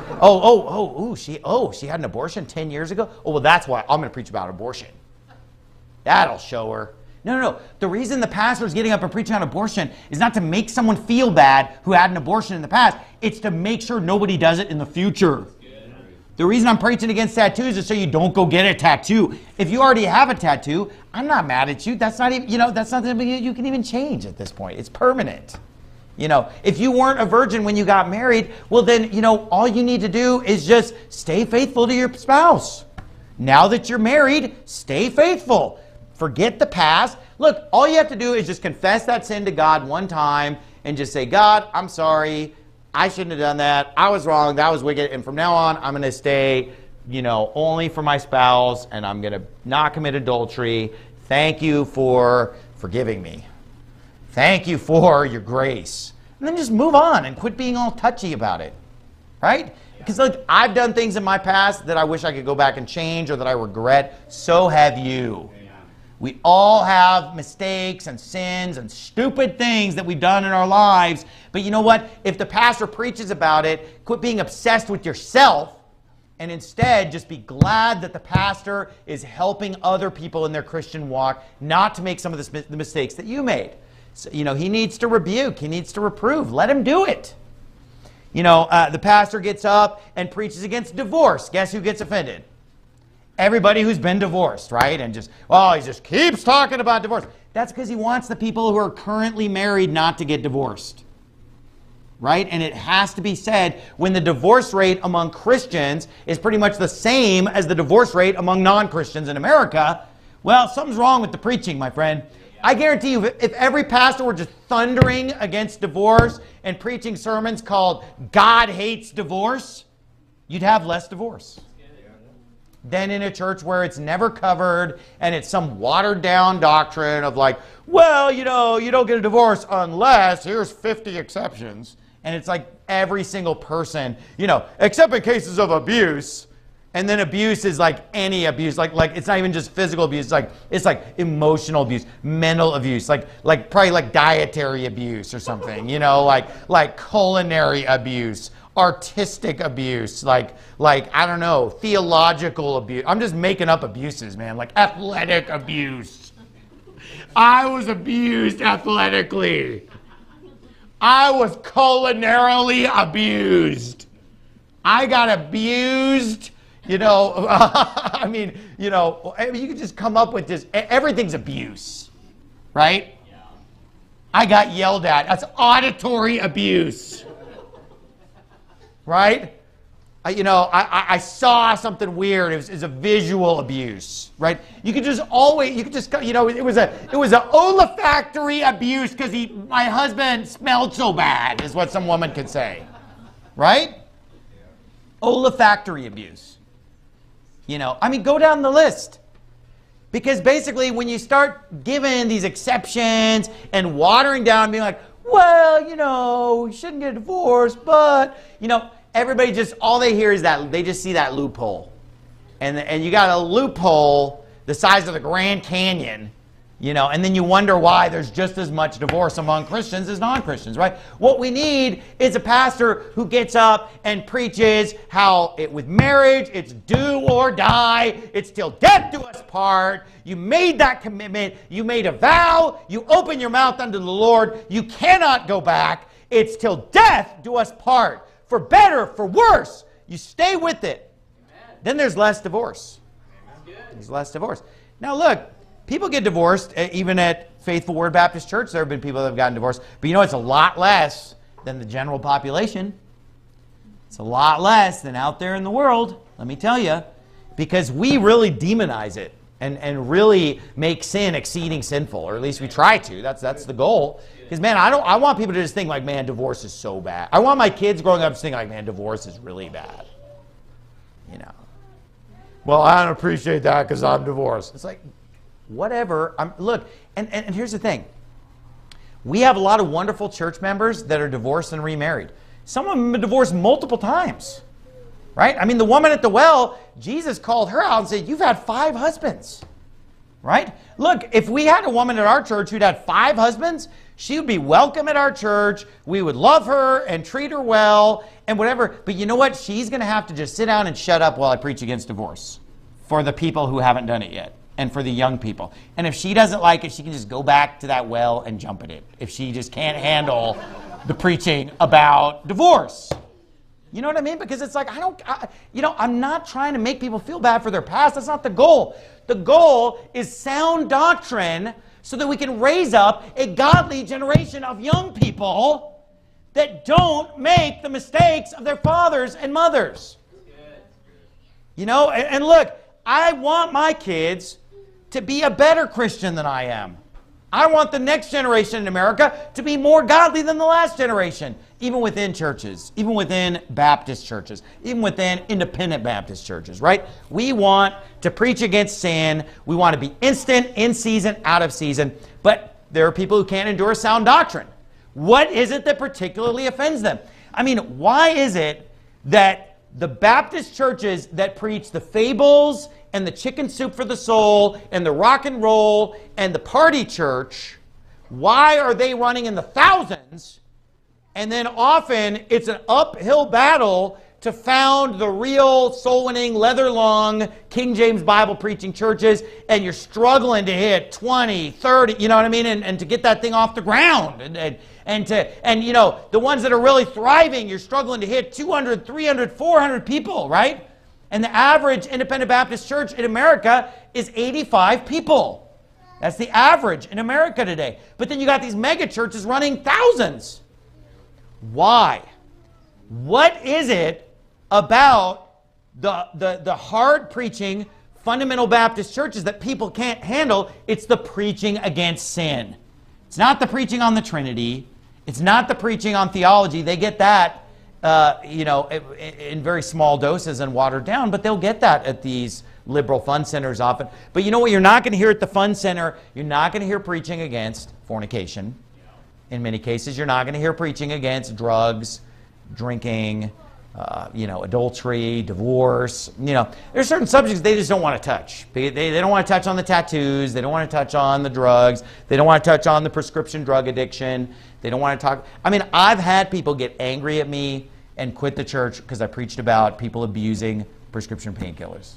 she had an abortion 10 years ago? Oh, well, that's why I'm going to preach about abortion. That'll show her. No. The reason the pastor is getting up and preaching on abortion is not to make someone feel bad who had an abortion in the past. It's to make sure nobody does it in the future. The reason I'm preaching against tattoos is so you don't go get a tattoo. If you already have a tattoo, I'm not mad at you. That's not even, that's not something you can even change at this point. It's permanent. If you weren't a virgin when you got married, well then, all you need to do is just stay faithful to your spouse. Now that you're married, stay faithful. Forget the past. Look, all you have to do is just confess that sin to God one time and just say, God, I'm sorry. I shouldn't have done that. I was wrong. That was wicked. And from now on, I'm going to stay, only for my spouse, and I'm going to not commit adultery. Thank you for forgiving me. Thank you for your grace. And then just move on and quit being all touchy about it. Right? Because look, I've done things in my past that I wish I could go back and change or that I regret. So have you. We all have mistakes and sins and stupid things that we've done in our lives. But you know what? If the pastor preaches about it, quit being obsessed with yourself and instead just be glad that the pastor is helping other people in their Christian walk not to make some of the mistakes that you made. So, he needs to rebuke. He needs to reprove. Let him do it. The pastor gets up and preaches against divorce. Guess who gets offended? Everybody who's been divorced, right? And he just keeps talking about divorce. That's because he wants the people who are currently married not to get divorced, right? And it has to be said, when the divorce rate among Christians is pretty much the same as the divorce rate among non-Christians in America, well, something's wrong with the preaching, my friend. I guarantee you, if every pastor were just thundering against divorce and preaching sermons called God Hates Divorce, you'd have less divorce than in a church where it's never covered and it's some watered down doctrine of like, well, you don't get a divorce unless here's 50 exceptions. And it's like every single person, except in cases of abuse. And then abuse is like any abuse, like it's not even just physical abuse. It's like emotional abuse, mental abuse, like probably like dietary abuse or something, like culinary abuse, artistic abuse, like I don't know, theological abuse. I'm just making up abuses, man, like athletic abuse. I was abused athletically. I was culinarily abused. I got abused, you can just come up with this. Everything's abuse, right? Yeah. I got yelled at. That's auditory abuse. Right? I saw something weird. It was a visual abuse, right? It was an olfactory abuse because my husband smelled so bad, is what some woman could say, right? Olfactory abuse. Go down the list. Because basically, when you start giving these exceptions and watering down, being like, well, you shouldn't get a divorce, but, everybody just, all they hear is that, they just see that loophole. And you got a loophole the size of the Grand Canyon, and then you wonder why there's just as much divorce among Christians as non-Christians, right? What we need is a pastor who gets up and preaches how with marriage, it's do or die. It's till death do us part. You made that commitment. You made a vow. You open your mouth unto the Lord. You cannot go back. It's till death do us part. For better, for worse, you stay with it. Amen. Then there's less divorce. There's less divorce. Now look, people get divorced, even at Faithful Word Baptist Church. There have been people that have gotten divorced. But it's a lot less than the general population. It's a lot less than out there in the world, let me tell you. Because we really demonize it and really make sin exceeding sinful. Or at least we try to. That's the goal. Because, man, I want people to just think like, man, divorce is so bad. I want my kids growing up to think like, man, divorce is really bad. Well, I don't appreciate that because I'm divorced. It's like, whatever. Look, And here's the thing. We have a lot of wonderful church members that are divorced and remarried. Some of them have been divorced multiple times, right? I mean, the woman at the well, Jesus called her out and said, you've had 5 husbands, right? Look, if we had a woman at our church who'd had 5 husbands, she would be welcome at our church. We would love her and treat her well and whatever. But you know what? She's going to have to just sit down and shut up while I preach against divorce for the people who haven't done it yet. And for the young people. And if she doesn't like it, she can just go back to that well and jump at it. If she just can't handle the preaching about divorce. You know what I mean? Because it's like, I'm not trying to make people feel bad for their past. That's not the goal. The goal is sound doctrine so that we can raise up a godly generation of young people that don't make the mistakes of their fathers and mothers. You know, and look, I want my kids to be a better Christian than I am. I want the next generation in America to be more godly than the last generation, even within churches, even within Baptist churches, even within independent Baptist churches, right? We want to preach against sin. We want to be instant, in season, out of season. But there are people who can't endure sound doctrine. What is it that particularly offends them? I mean, why is it that the Baptist churches that preach the fables and the chicken soup for the soul and the rock and roll and the party church, why are they running in the thousands? And then often it's an uphill battle to found the real soul-winning, leather-long King James Bible preaching churches, and you're struggling to hit 20, 30, you know what I mean, and to get that thing off the ground. And you know, the ones that are really thriving, you're struggling to hit 200, 300, 400 people, right? And the average independent Baptist church in America is 85 people. That's the average in America today. But then you got these mega churches running thousands. Why? What is it about the hard preaching fundamental Baptist churches that people can't handle? It's the preaching against sin. It's not the preaching on the Trinity. It's not the preaching on theology. They get that in very small doses and watered down, but they'll get that at these liberal fun centers often. But you know what you're not going to hear at the fun center? You're not going to hear preaching against fornication. In many cases, you're not going to hear preaching against drugs, drinking, adultery, divorce. There's certain subjects they just don't want to touch. They don't want to touch on the tattoos. They don't want to touch on the drugs. They don't want to touch on the prescription drug addiction. They don't want to talk. I mean, I've had people get angry at me and quit the church because I preached about people abusing prescription painkillers.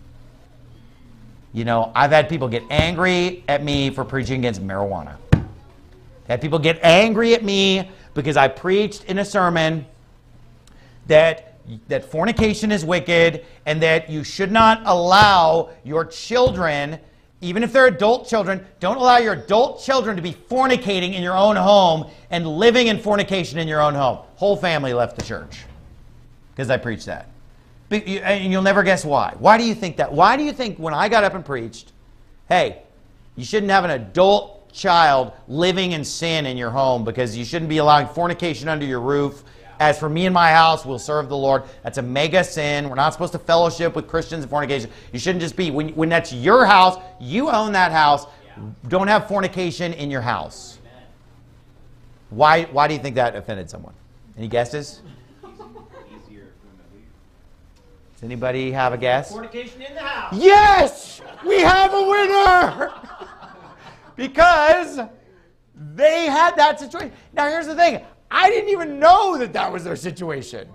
I've had people get angry at me for preaching against marijuana. I've had people get angry at me because I preached in a sermon that fornication is wicked and that you should not allow your children, even if they're adult children, don't allow your adult children to be fornicating in your own home and living in fornication in your own home. Whole family left the church because I preached that. And you'll never guess why. Why do you think that? Why do you think when I got up and preached, hey, you shouldn't have an adult child living in sin in your home because you shouldn't be allowing fornication under your roof. As for me and my house, we'll serve the Lord. That's a mega sin. We're not supposed to fellowship with Christians and fornication. You shouldn't just be, when that's your house, you own that house. Don't have fornication in your house. Why do you think that offended someone? Any guesses? Does anybody have a guess? Fornication in the house. Yes! We have a winner! Because they had that situation. Now here's the thing. I didn't even know that was their situation.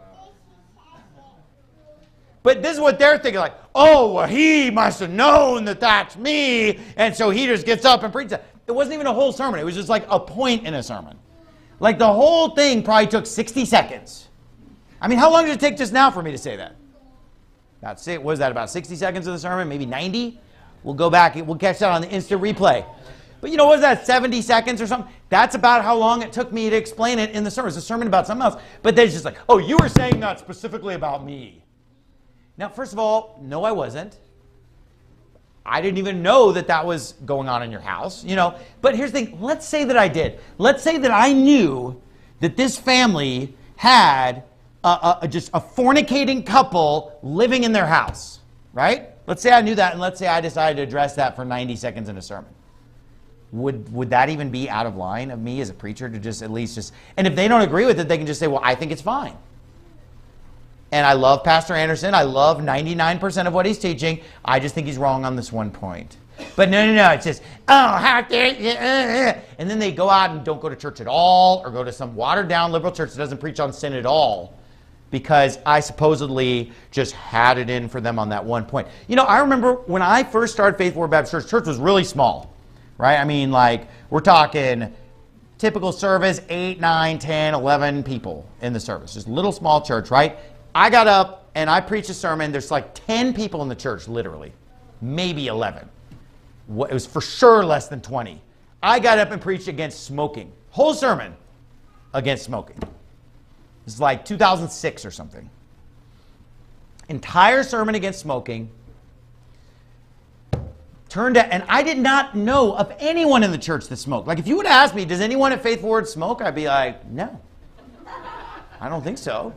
But this is what they're thinking, like, oh, well, he must have known that that's me, and so he just gets up and preaches it. It wasn't even a whole sermon. It was just like a point in a sermon. Like the whole thing probably took 60 seconds. I mean, how long did it take just now for me to say that? What was that, about 60 seconds of the sermon? Maybe 90? We'll go back. We'll catch that on the instant replay. But what was that, 70 seconds or something? That's about how long it took me to explain it in the sermon. It's a sermon about something else. But they're just like, oh, you were saying that specifically about me. Now, first of all, no, I wasn't. I didn't even know that was going on in your house, But here's the thing. Let's say that I did. Let's say that I knew that this family had just a fornicating couple living in their house, right? Let's say I knew that, and let's say I decided to address that for 90 seconds in a sermon. would that even be out of line of me as a preacher to just at least just, and if they don't agree with it, they can just say, well, I think it's fine. And I love Pastor Anderson. I love 99% of what he's teaching. I just think he's wrong on this one point. But no. It's just, oh, how dare you? And then they go out and don't go to church at all, or go to some watered-down liberal church that doesn't preach on sin at all, because I supposedly just had it in for them on that one point. You know, I remember when I first started Faithful Word Baptist Church, church was really small, right? I mean, like, we're talking typical service, 8, 9, 10, 11 people in the service. Just a little small church, right? I got up and I preached a sermon. There's like 10 people in the church, literally. Maybe 11. It was for sure less than 20. I got up and preached against smoking. Whole sermon against smoking. This is like 2006 or something. Entire sermon against smoking. Turned out, and I did not know of anyone in the church that smoked. Like, if you would ask me, does anyone at Faithful Word smoke? I'd be like, no. I don't think so.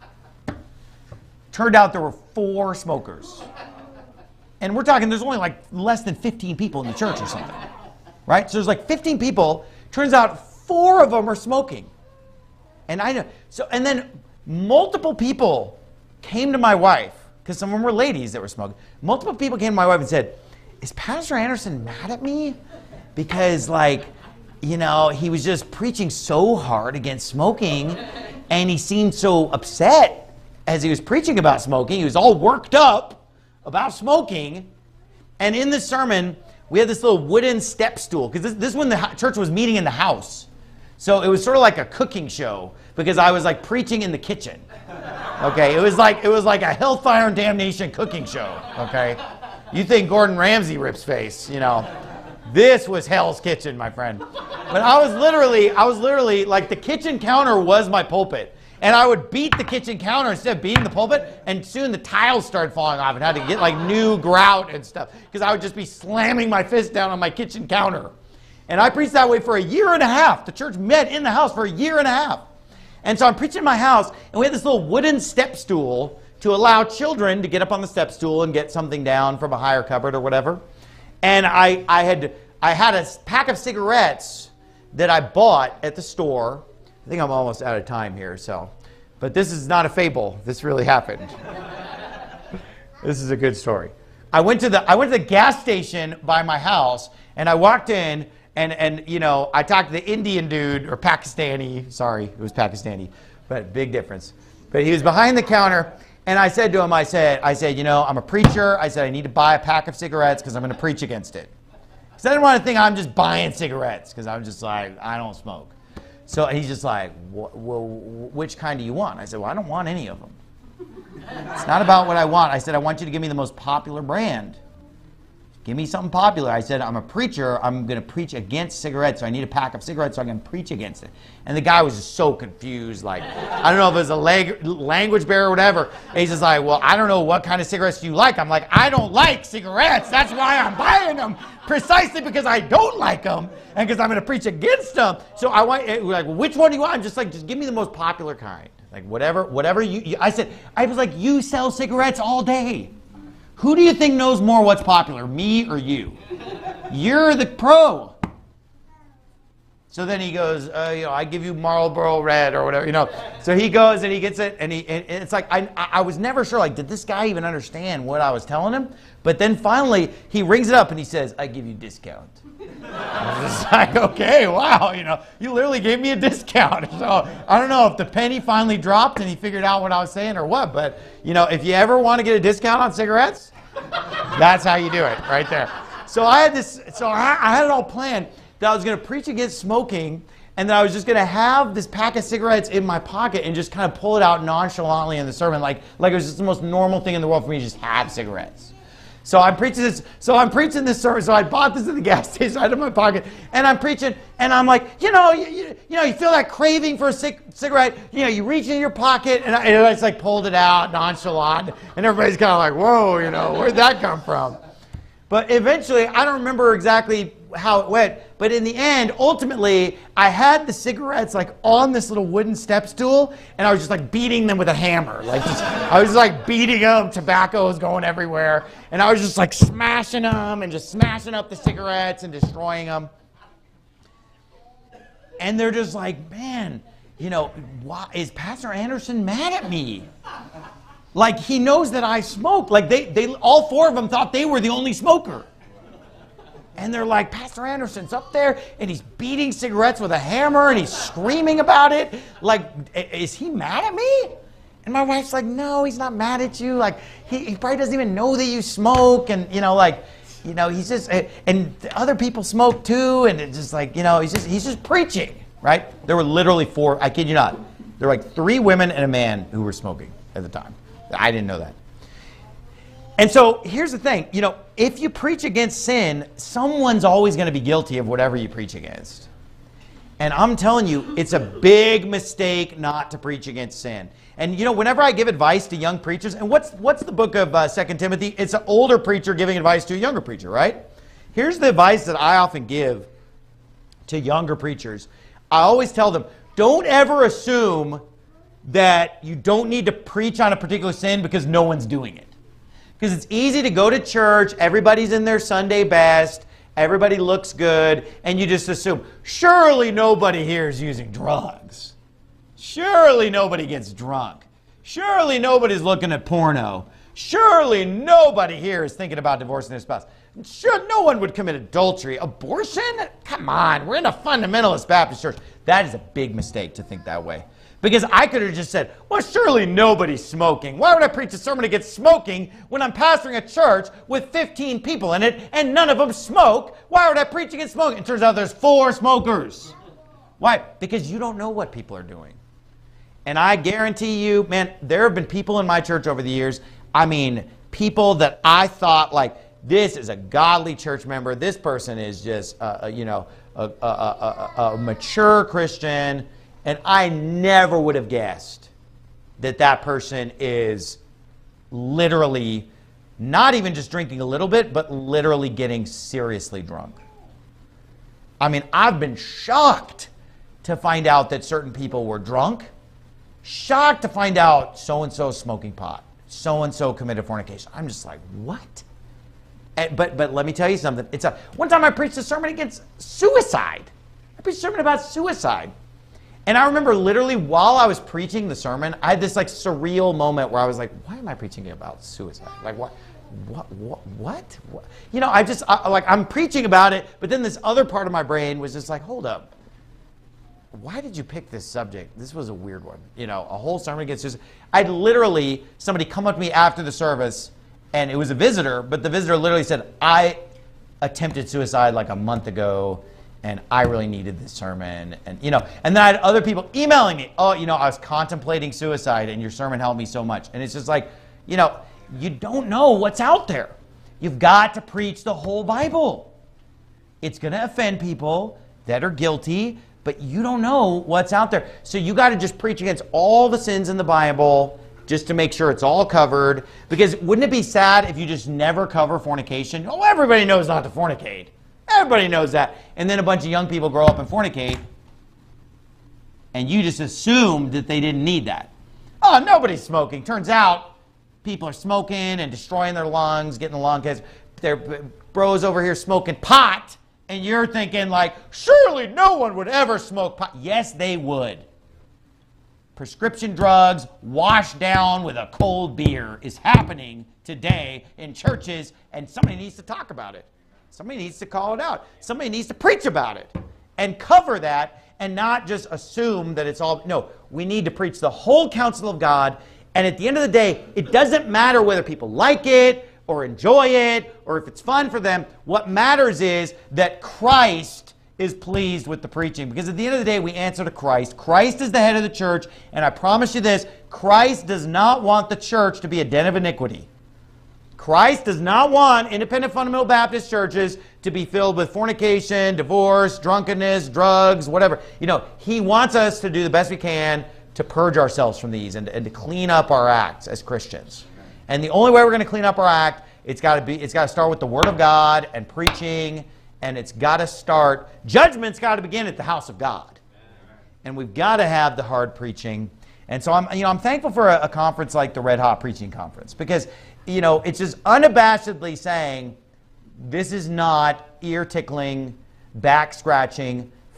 Turned out there were 4 smokers. And we're talking, there's only like less than 15 people in the church or something. Right? So there's like 15 people. Turns out 4 of them are smoking. And I know. So, and then multiple people came to my wife, because some of them were ladies that were smoking. Multiple people came to my wife and said, is Pastor Anderson mad at me? Because, like, you know, he was just preaching so hard against smoking, and he seemed so upset as he was preaching about smoking. He was all worked up about smoking. And in this sermon, we had this little wooden step stool, because this is when the church was meeting in the house. So it was sort of like a cooking show, because I was like preaching in the kitchen. Okay, it was like a hellfire and damnation cooking show. Okay, you think Gordon Ramsay rips face, you know. This was Hell's Kitchen, my friend. But I was literally like, the kitchen counter was my pulpit. And I would beat the kitchen counter instead of beating the pulpit, and soon the tiles started falling off and had to get like new grout and stuff, because I would just be slamming my fist down on my kitchen counter. And I preached that way for a year and a half. The church met in the house for a year and a half. And so I'm preaching in my house, and we had this little wooden step stool to allow children to get up on the step stool and get something down from a higher cupboard or whatever. And I had a pack of cigarettes that I bought at the store. I think I'm almost out of time here, but this is not a fable. This really happened. This is a good story. I went to the gas station by my house, and I walked in, and you know, I talked to the Indian dude, or Pakistani. Sorry, it was Pakistani, but big difference. But he was behind the counter, and I said to him, I said, you know, I'm a preacher. I said, I need to buy a pack of cigarettes because I'm going to preach against it. Because I didn't want to think I'm just buying cigarettes, because I'm just like, I don't smoke. So he's just like, well, which kind do you want? I said, well, I don't want any of them. It's not about what I want. I said, I want you to give me the most popular brand. Give me something popular. I said, I'm a preacher. I'm going to preach against cigarettes, so I need a pack of cigarettes so I can preach against it. And the guy was just so confused. Like, I don't know if it was a language barrier or whatever. And he's just like, well, I don't know what kind of cigarettes do you like. I'm like, I don't like cigarettes. That's why I'm buying them. Precisely because I don't like them and because I'm going to preach against them. So I want, like, which one do you want? I'm just like, just give me the most popular kind. Like, whatever you I was like, you sell cigarettes all day. Who do you think knows more what's popular, me or you? You're the pro. So then he goes, you know, I give you Marlboro Red or whatever, you know. So he goes and he gets it, and it's like, I was never sure, like, did this guy even understand what I was telling him? But then finally, he rings it up and he says, I give you discount. I was just like, okay, wow, you know, you literally gave me a discount. So I don't know if the penny finally dropped and he figured out what I was saying or what, but, you know, if you ever want to get a discount on cigarettes, that's how you do it, right there. So I had it all planned that I was going to preach against smoking, and that I was just going to have this pack of cigarettes in my pocket and just kind of pull it out nonchalantly in the sermon, like it was just the most normal thing in the world for me to just have cigarettes. So I'm preaching this sermon. So I bought this at the gas station. I had it in my pocket, and I'm preaching, and I'm like, you know, you feel that craving for a cigarette. You know, you reach in your pocket, and I just like pulled it out nonchalant, and everybody's kind of like, whoa, you know, where'd that come from? But eventually, I don't remember exactly how it went, but in the end, ultimately, I had the cigarettes like on this little wooden step stool, and I was just like beating them with a hammer. I was just like beating them. Tobacco was going everywhere, and I was just like smashing them and just smashing up the cigarettes and destroying them. And they're just like, man, why is Pastor Anderson mad at me? Like, he knows that I smoke. Like, they all four of them thought they were the only smoker. And they're like, Pastor Anderson's up there, and he's beating cigarettes with a hammer, and he's screaming about it. Like, is he mad at me? And my wife's like, no, he's not mad at you. Like, he probably doesn't even know that you smoke. And, he's just, and other people smoke too. And it's just like, he's just preaching, right? There were literally four, I kid you not. There were like 3 women and a man who were smoking at the time. I didn't know that. And so here's the thing, if you preach against sin, someone's always going to be guilty of whatever you preach against. And I'm telling you, it's a big mistake not to preach against sin. And whenever I give advice to young preachers, and what's the book of 2 Timothy? It's an older preacher giving advice to a younger preacher, right? Here's the advice that I often give to younger preachers. I always tell them, don't ever assume that you don't need to preach on a particular sin because no one's doing it. Because it's easy to go to church, everybody's in their Sunday best, everybody looks good, and you just assume, surely nobody here is using drugs. Surely nobody gets drunk. Surely nobody's looking at porno. Surely nobody here is thinking about divorcing their spouse. Sure, no one would commit adultery. Abortion? Come on, we're in a fundamentalist Baptist church. That is a big mistake to think that way. Because I could have just said, well, surely nobody's smoking. Why would I preach a sermon against smoking when I'm pastoring a church with 15 people in it and none of them smoke? Why would I preach against smoking? It turns out there's 4 smokers. Why? Because you don't know what people are doing. And I guarantee you, man, there have been people in my church over the years, people that I thought, like, this is a godly church member. This person is just, a mature Christian. And I never would have guessed that that person is literally not even just drinking a little bit, but literally getting seriously drunk. I've been shocked to find out that certain people were drunk. Shocked to find out so-and-so smoking pot. So-and-so committed fornication. I'm just like, what? But let me tell you something. One time I preached a sermon against suicide. I preached a sermon about suicide. And I remember literally while I was preaching the sermon, I had this like surreal moment where I was like, why am I preaching about suicide? Like, what? I'm preaching about it, but then this other part of my brain was just like, hold up. Why did you pick this subject? This was a weird one. A whole sermon against suicide. Somebody come up to me after the service, and it was a visitor, but the visitor literally said, I attempted suicide like a month ago, and I really needed this sermon. And then I had other people emailing me, I was contemplating suicide and your sermon helped me so much. And it's just like, you don't know what's out there. You've got to preach the whole Bible. It's going to offend people that are guilty, but you don't know what's out there. So you got to just preach against all the sins in the Bible just to make sure it's all covered. Because wouldn't it be sad if you just never cover fornication? Oh, everybody knows not to fornicate. Everybody knows that. And then a bunch of young people grow up and fornicate, and you just assume that they didn't need that. Oh, nobody's smoking. Turns out people are smoking and destroying their lungs, getting lung cancer. Their bros over here smoking pot, and you're thinking like, surely no one would ever smoke pot. Yes, they would. Prescription drugs washed down with a cold beer is happening today in churches, and somebody needs to talk about it. Somebody needs to call it out. Somebody needs to preach about it and cover that and not just assume that it's all. No, we need to preach the whole counsel of God. And at the end of the day, it doesn't matter whether people like it or enjoy it or if it's fun for them. What matters is that Christ is pleased with the preaching. Because at the end of the day, we answer to Christ. Christ is the head of the church. And I promise you this, Christ does not want the church to be a den of iniquity. Christ does not want independent fundamental Baptist churches to be filled with fornication, divorce, drunkenness, drugs, whatever. He wants us to do the best we can to purge ourselves from these and to clean up our acts as Christians. And the only way we're going to clean up our act, it's got to start with the Word of God and preaching, and it's got to start. Judgment's got to begin at the house of God, and we've got to have the hard preaching. And so I'm thankful for a conference like the Red Hot Preaching Conference because. It's just unabashedly saying this is not ear-tickling, back-scratching,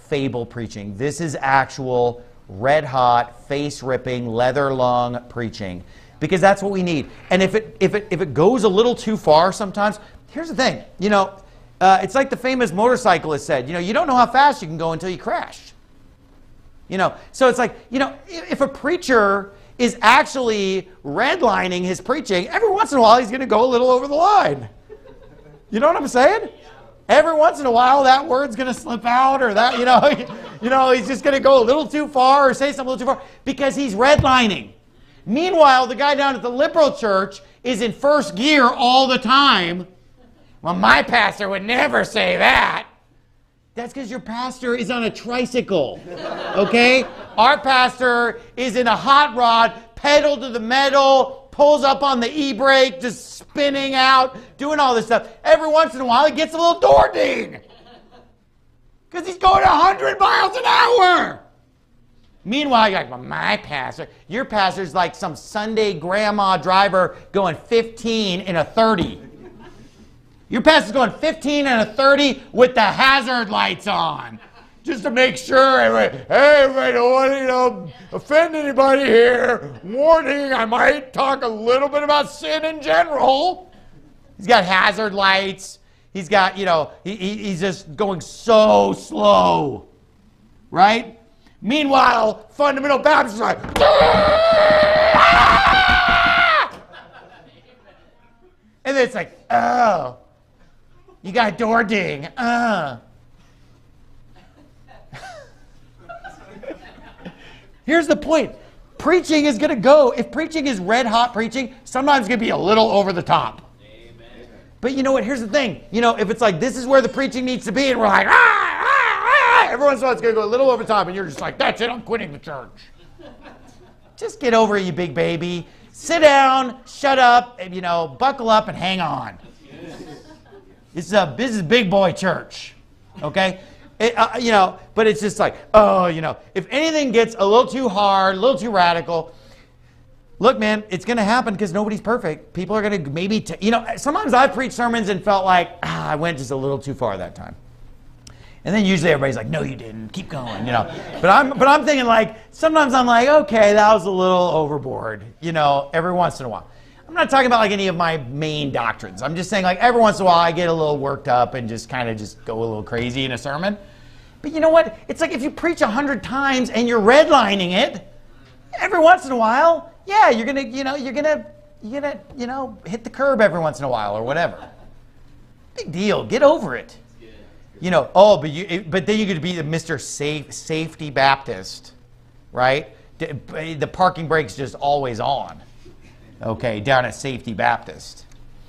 fable preaching. This is actual red-hot, face-ripping, leather-lung preaching. Because that's what we need. And if it goes a little too far sometimes, here's the thing. It's like the famous motorcyclist said, you don't know how fast you can go until you crash. So it's like, if a preacher is actually redlining his preaching, every once in a while he's going to go a little over the line. You know what I'm saying? Every once in a while that word's going to slip out, or that, he's just going to go a little too far or say something a little too far because he's redlining. Meanwhile, the guy down at the liberal church is in first gear all the time. Well, my pastor would never say that. That's because your pastor is on a tricycle, okay? Our pastor is in a hot rod, pedal to the metal, pulls up on the e-brake, just spinning out, doing all this stuff. Every once in a while, he gets a little door ding because he's going 100 miles an hour. Meanwhile, you're like, well, my pastor, your pastor's like some Sunday grandma driver going 15 in a 30. Your pastor's going 15 and a 30 with the hazard lights on, just to make sure everybody don't want to offend anybody here. Warning, I might talk a little bit about sin in general. He's got hazard lights. He's got, he's just going so slow, right? Meanwhile, fundamental Baptists are like, and then it's like, oh. You got a door ding. Here's the point. Preaching is going to go. If preaching is red hot preaching, sometimes it's going to be a little over the top. Amen. But you know what? Here's the thing. If it's like this is where the preaching needs to be, and we're like, every once in a while it's going to go a little over the top, and you're just like, that's it, I'm quitting the church. Just get over it, you big baby. Sit down, shut up, and, buckle up and hang on. This is big boy church, okay? But it's just like, if anything gets a little too hard, a little too radical, look, man, it's going to happen because nobody's perfect. People are going to maybe, sometimes I've preached sermons and felt like, I went just a little too far that time. And then usually everybody's like, no, you didn't. Keep going, But I'm thinking like, sometimes I'm like, okay, that was a little overboard, every once in a while. I'm not talking about like any of my main doctrines. I'm just saying like every once in a while I get a little worked up and just kind of just go a little crazy in a sermon. But you know what? It's like if you preach 100 times and you're redlining it, every once in a while, yeah, you're gonna hit the curb every once in a while or whatever. Big deal. Get over it. But then you could be the Mr. Safety Baptist, right? The parking brake's just always on. Okay, down at Safety Baptist.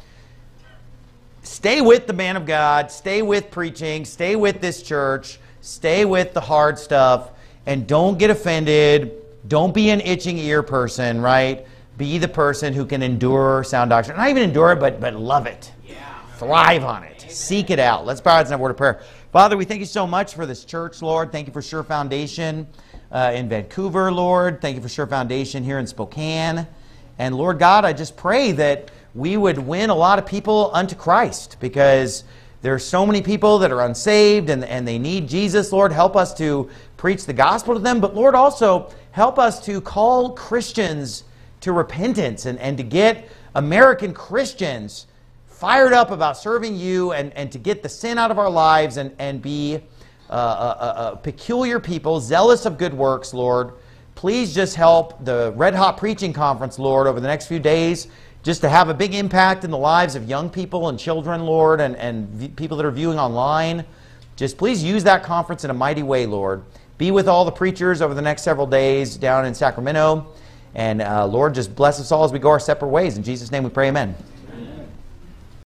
Stay with the man of God. Stay with preaching. Stay with this church. Stay with the hard stuff. And don't get offended. Don't be an itching ear person, right? Be the person who can endure sound doctrine. Not even endure it, but love it. Yeah. Thrive on it. Amen. Seek it out. Let's bow our heads and have a word of prayer. Father, we thank you so much for this church, Lord. Thank you for Sure Foundation in Vancouver, Lord. Thank you for Sure Foundation here in Spokane. And Lord God, I just pray that we would win a lot of people unto Christ, because there are so many people that are unsaved and they need Jesus. Lord, help us to preach the gospel to them. But Lord, also help us to call Christians to repentance and to get American Christians fired up about serving you and to get the sin out of our lives and be a peculiar people, zealous of good works, Lord. Please just help the Red Hot Preaching Conference, Lord, over the next few days, just to have a big impact in the lives of young people and children, Lord, and people that are viewing online. Just please use that conference in a mighty way, Lord. Be with all the preachers over the next several days down in Sacramento. And Lord, just bless us all as we go our separate ways. In Jesus' name we pray, amen.